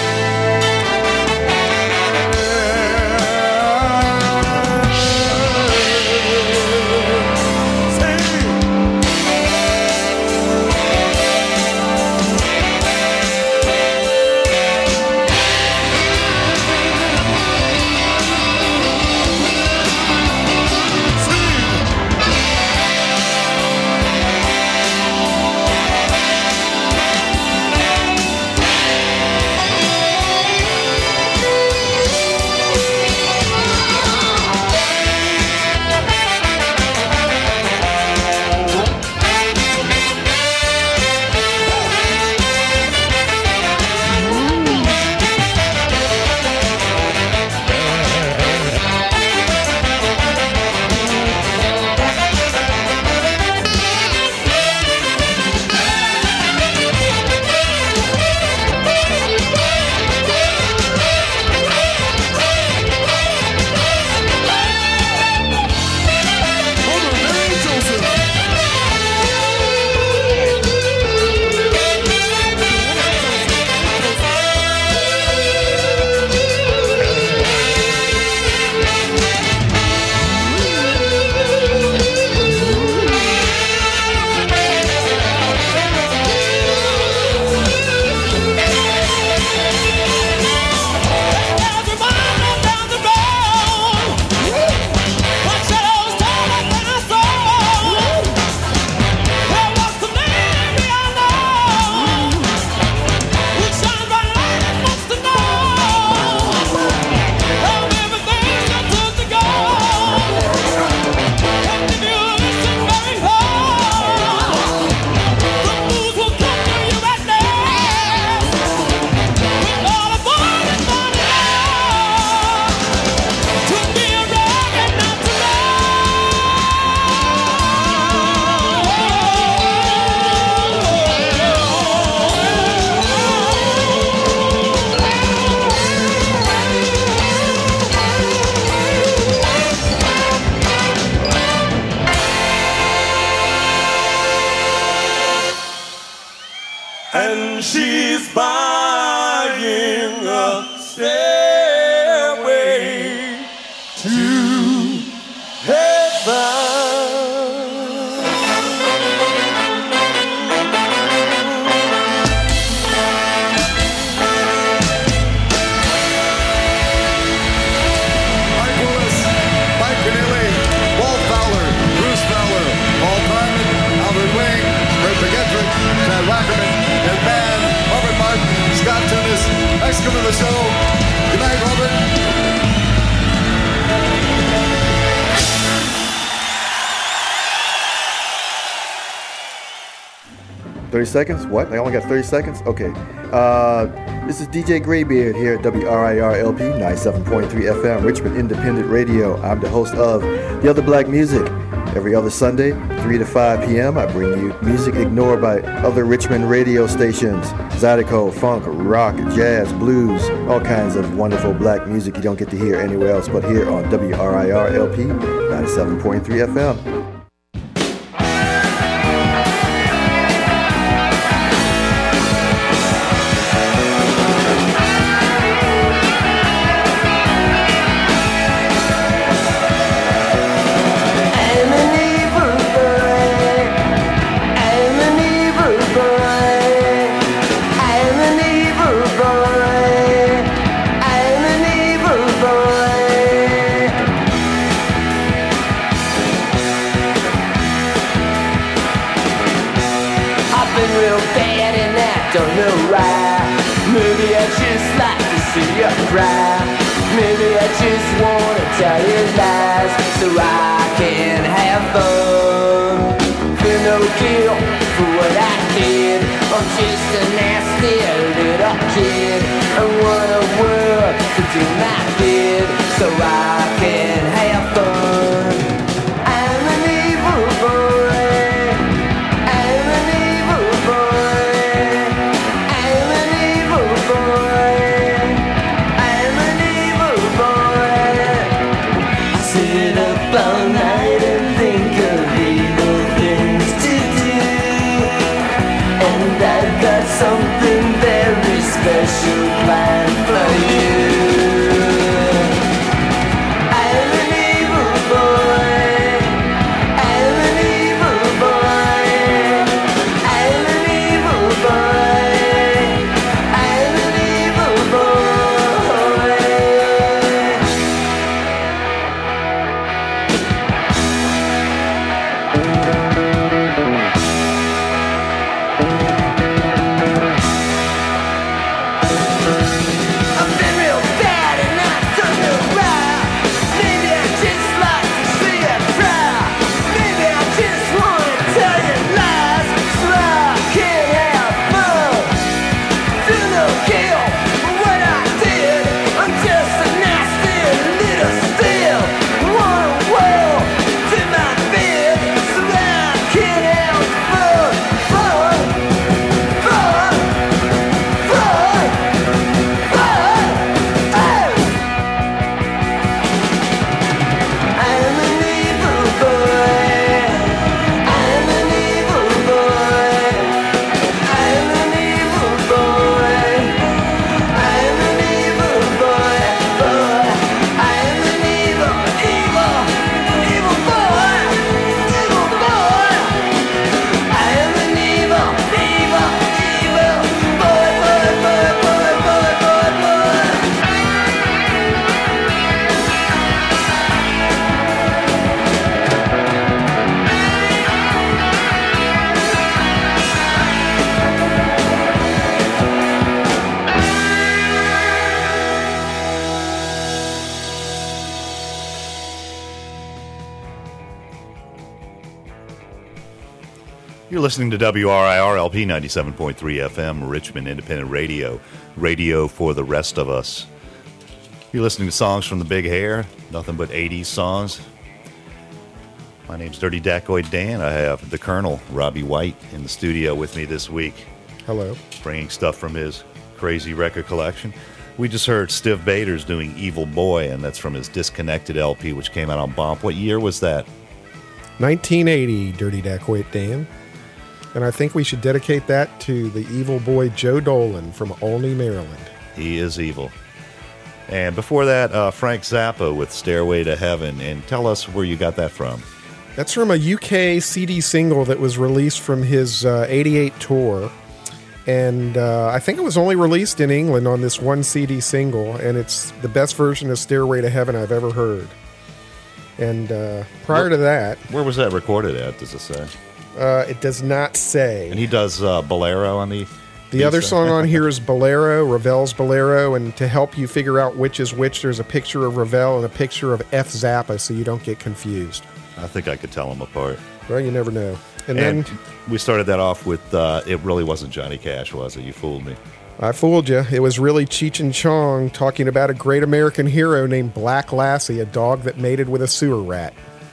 and she's buying a stairway to heaven. thirty seconds? What? I only got thirty seconds? Okay. Uh, this is D J Graybeard here at W R I R L P ninety-seven point three F M, Richmond Independent Radio. I'm the host of The Other Black Music. Every other Sunday, three to five p.m., I bring you music ignored by other Richmond radio stations. Zydeco, funk, rock, jazz, blues, all kinds of wonderful black music you don't get to hear anywhere else but here on W R I R L P ninety-seven point three F M. Don't know why. Maybe I just like to see you cry. Maybe I just wanna tell you lies so I can have fun. Feel no guilt for what I did. I'm just a nasty little kid. I wanna work to do my bid so I can have fun. I'm an evil boy. I'm an evil boy. All night and think of evil things to do, and I've got something very special planned for you. I'm an evil boy. I'm an evil boy. I'm an evil boy. I'm an evil boy. You're listening to W R I R L P ninety-seven point three F M, Richmond Independent Radio, radio for the rest of us. You're listening to songs from the Big Hair, nothing but eighties songs. My name's Dirty Dacoid Dan. I have the Colonel, Robbie White, in the studio with me this week. Hello. Bringing stuff from his crazy record collection. We just heard Stiv Bators doing Evil Boy, and that's from his Disconnected L P, which came out on Bomp. What year was that? nineteen eighty, Dirty Dacoit Dan. And I think we should dedicate that to the evil boy Joe Dolan from Olney, Maryland. He is evil. And before that, uh, Frank Zappa with Stairway to Heaven. And tell us where you got that from. That's from a U K C D single that was released from his uh, eighty-eight tour. And uh, I think it was only released in England on this one C D single. And it's the best version of Stairway to Heaven I've ever heard. And uh, prior where, to that... Where was that recorded at, does it say? Uh, it does not say. And he does uh, Bolero on the... The other song on here is Bolero, Ravel's Bolero, and to help you figure out which is which, there's a picture of Ravel and a picture of F. Zappa so you don't get confused. I think I could tell them apart. Well, you never know. And, And then we started that off with, uh, it really wasn't Johnny Cash, was it? You fooled me. I fooled you. It was really Cheech and Chong talking about a great American hero named Black Lassie, a dog that mated with a sewer rat.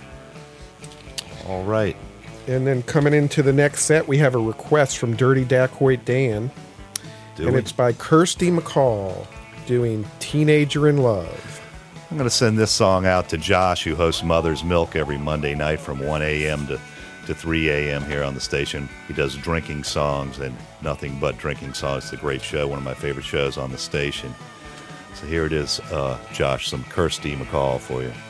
All right. And then coming into the next set, we have a request from Dirty Dacoit Dan. Do and we? it's by Kirsty McCall doing Teenager in Love. I'm going to send this song out to Josh, who hosts Mother's Milk every Monday night from one a.m. to, to three a.m. here on the station. He does drinking songs and nothing but drinking songs. It's a great show, one of my favorite shows on the station. So here it is, uh, Josh, some Kirsty McCall for you.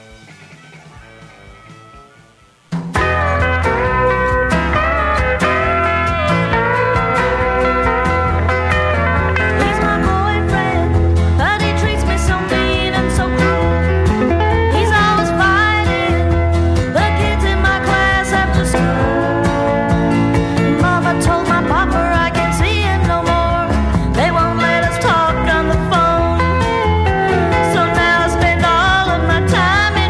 Time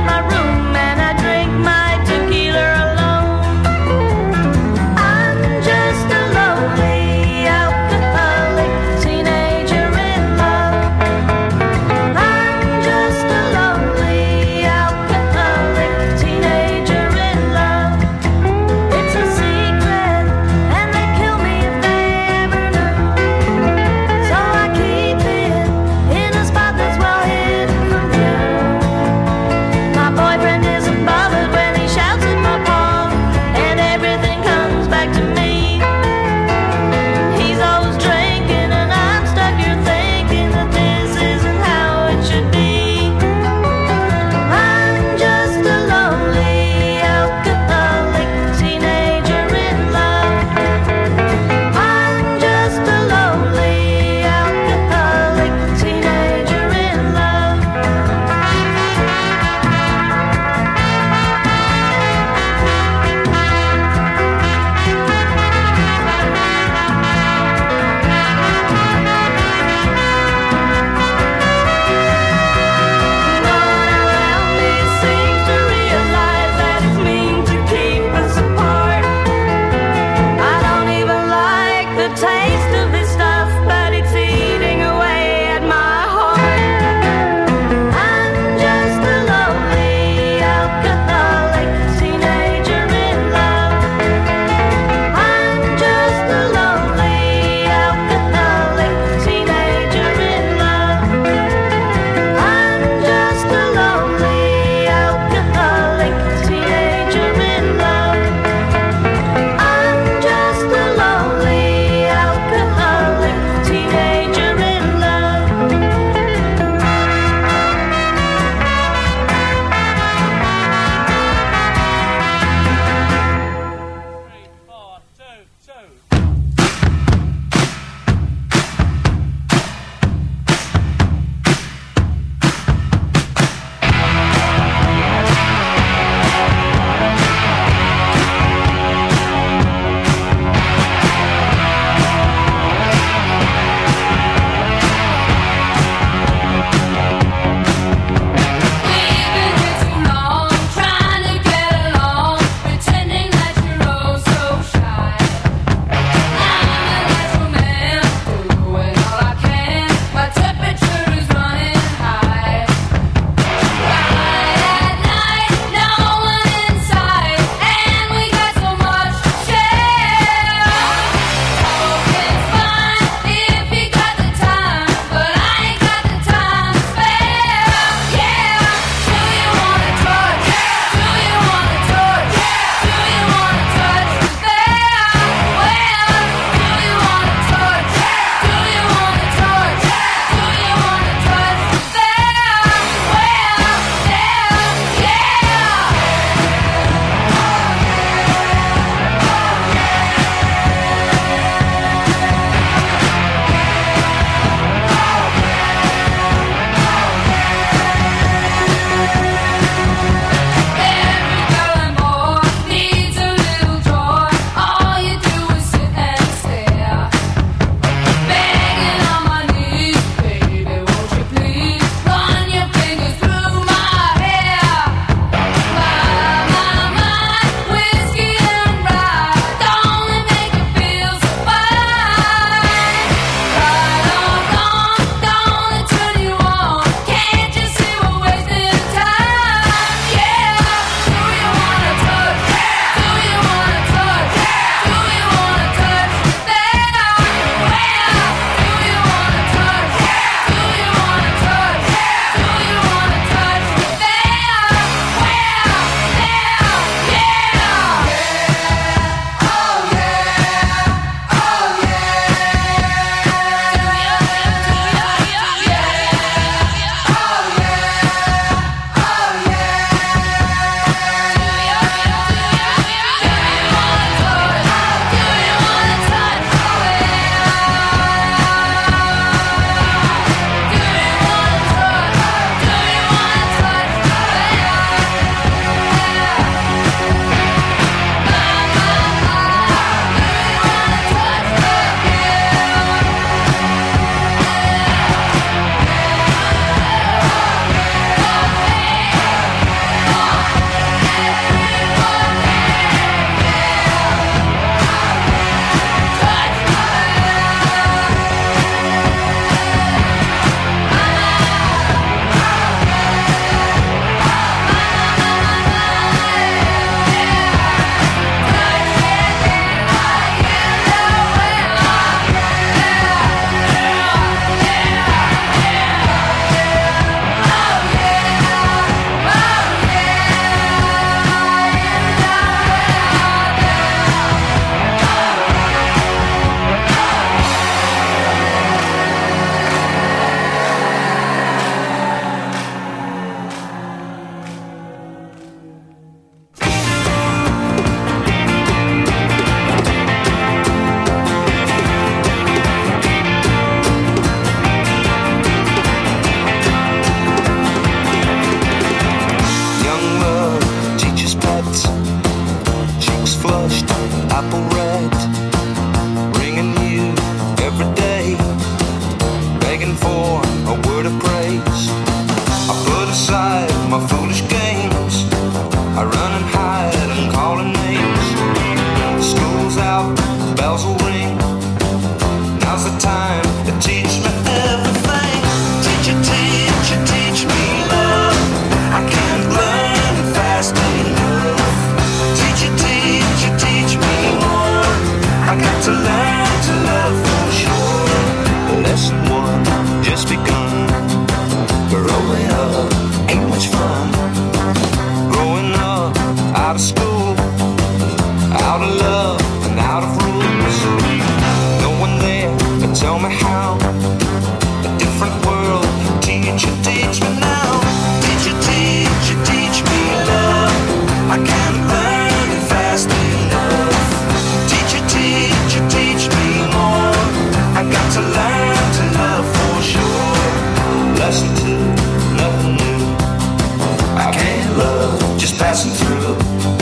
apple red, ringing you every day, begging for a word of praise. I put aside my foolish games, I run and hide and calling names. School's out, bells will ring, now's the time to teach me everything. Teacher, teacher, teach me love, I can't learn fast enough. Teacher, teacher, teach me more, I got to learn to love for sure. Lesson one just begun, growing up ain't much fun. Growing up out of school, out of love and out of rules. No one there to tell me how, a different world. Teacher, teach me now. Teacher, teacher, teach me love, I can't learn it fast enough. Teacher, teacher, teach me more, I got to learn to love for sure. Lesson two, nothing new, I can't love, just passing through.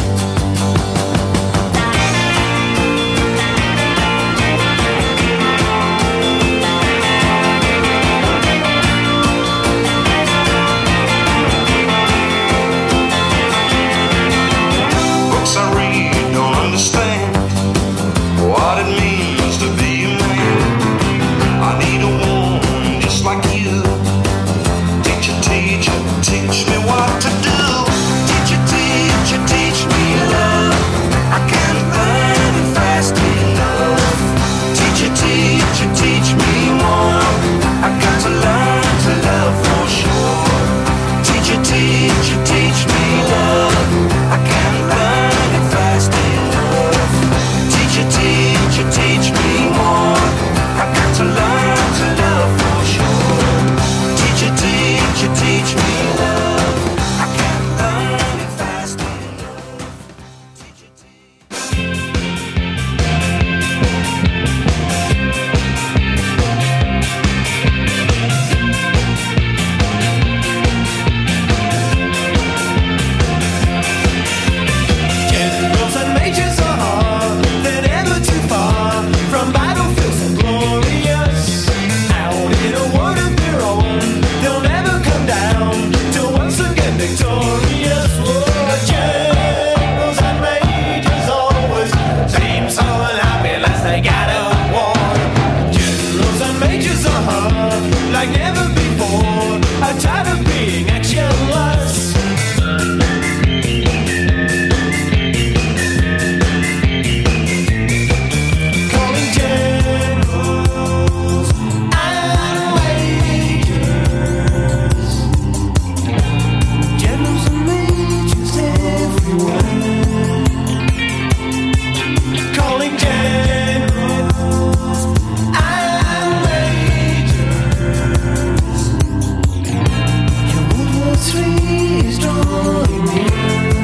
Books I read don't understand what it means to be a man. I need a woman just like you. Teacher, teacher, teach me what to do. Teacher, teacher, teach me love, I can't learn it fast enough. Teacher, teacher, teach me more, I got to learn to love for sure. Teacher, teacher, teach me love, I can't learn it fast enough. Teacher, teacher, teach me more, I got to learn to love for sure. Teacher, teacher, teach me love, I can't learn it fast enough. Teacher, generals and majors are hard, they're never too far from battlefields so glorious. Out in a world of their own, they'll never come down till once again victorious. Oh, generals and majors always seem so unhappy unless they got a war. Generals and majors are hard like never before, I'm tired of being actionless. Calling generals and majors, generals and majors everywhere. Calling generals and majors, your World War Three is drawing near.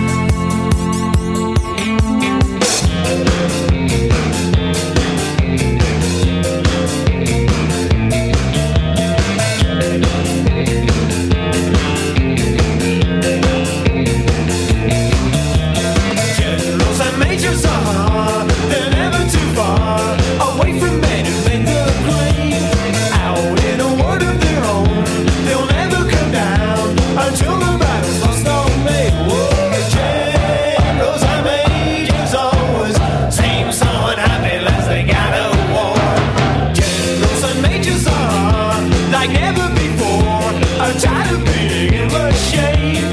Generals and majors are, they're never too far away from men who make the grade. Out in a world of their own, they'll never come down until the battle's lost or made. Whoa, generals and majors always seem so unhappy unless they got a war. Generals and majors are like never before, I'm tired of being in the shade.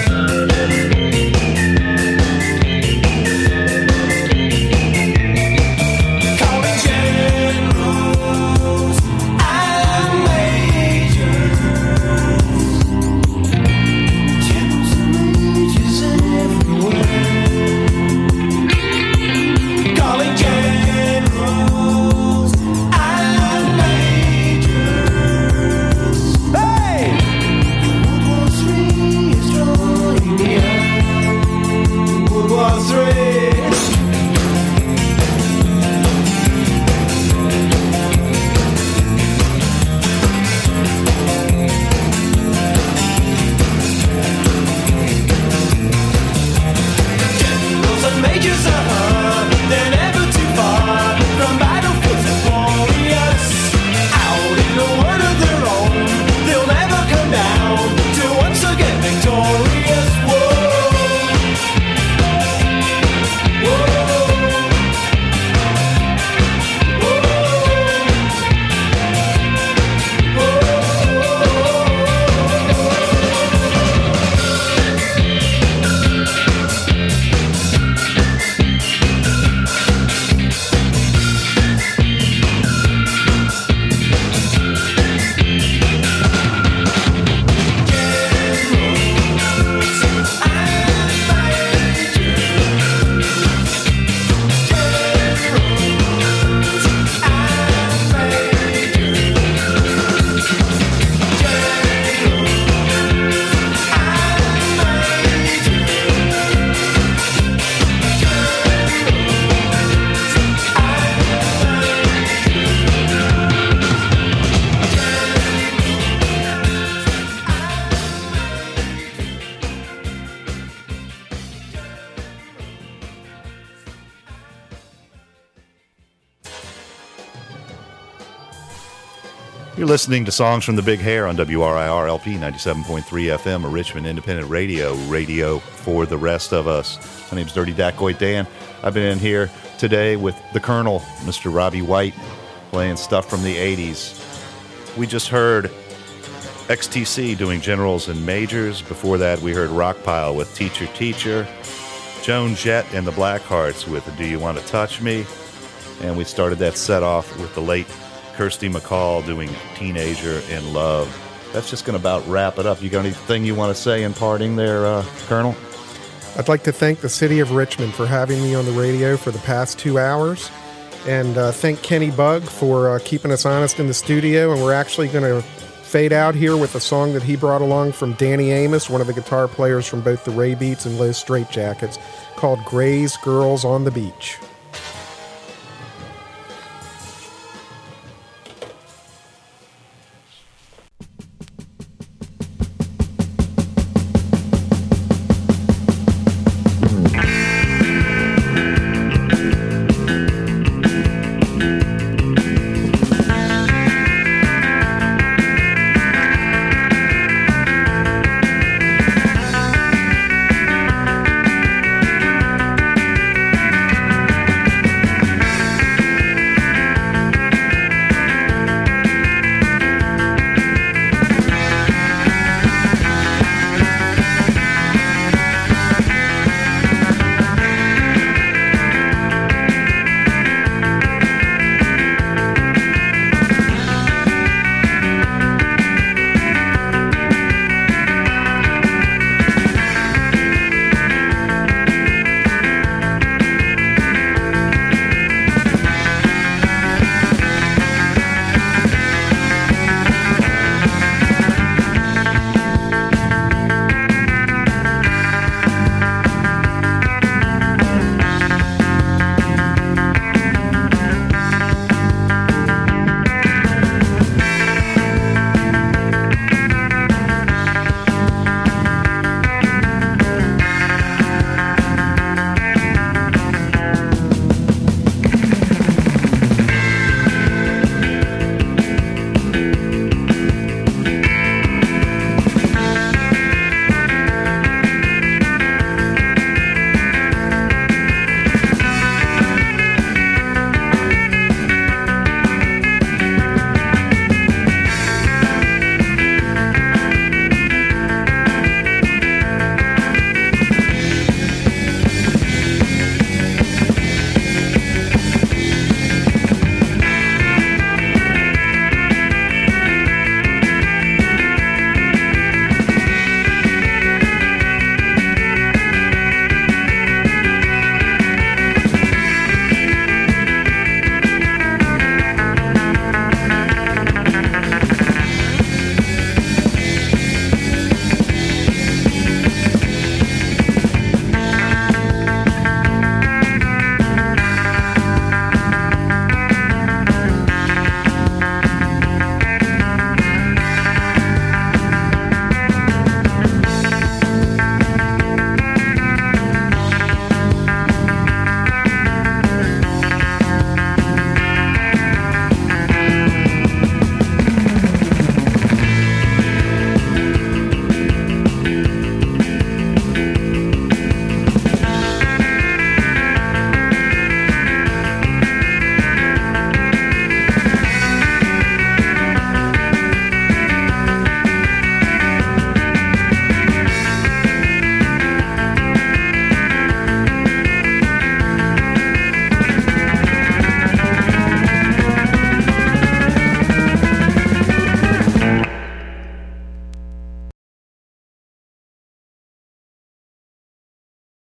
Calling generals and majors, generals and majors everywhere. Calling generals and majors. Hey! World War Three is drawing near. World War Three. Generals and majors are, they're never You're listening to Songs from the Big Hair on W R I R L P ninety-seven point three F M, a Richmond Independent Radio, radio for the rest of us. My name's Dirty Dacoit Dan. I've been in here today with the Colonel, Mister Robbie White, playing stuff from the eighties. We just heard X T C doing Generals and Majors. Before that, we heard Rockpile with Teacher Teacher, Joan Jett and the Blackhearts with Do You Want to Touch Me? And we started that set off with the late Kirsty MacColl doing Teenager in Love. That's just going to about wrap it up. You got anything you want to say in parting there, uh, Colonel? I'd like to thank the city of Richmond for having me on the radio for the past two hours. And uh, thank Kenny Bug for uh, keeping us honest in the studio. And we're actually going to fade out here with a song that he brought along from Danny Amos, one of the guitar players from both the Ray Beats and Los Straitjackets, called Gray's Girls on the Beach.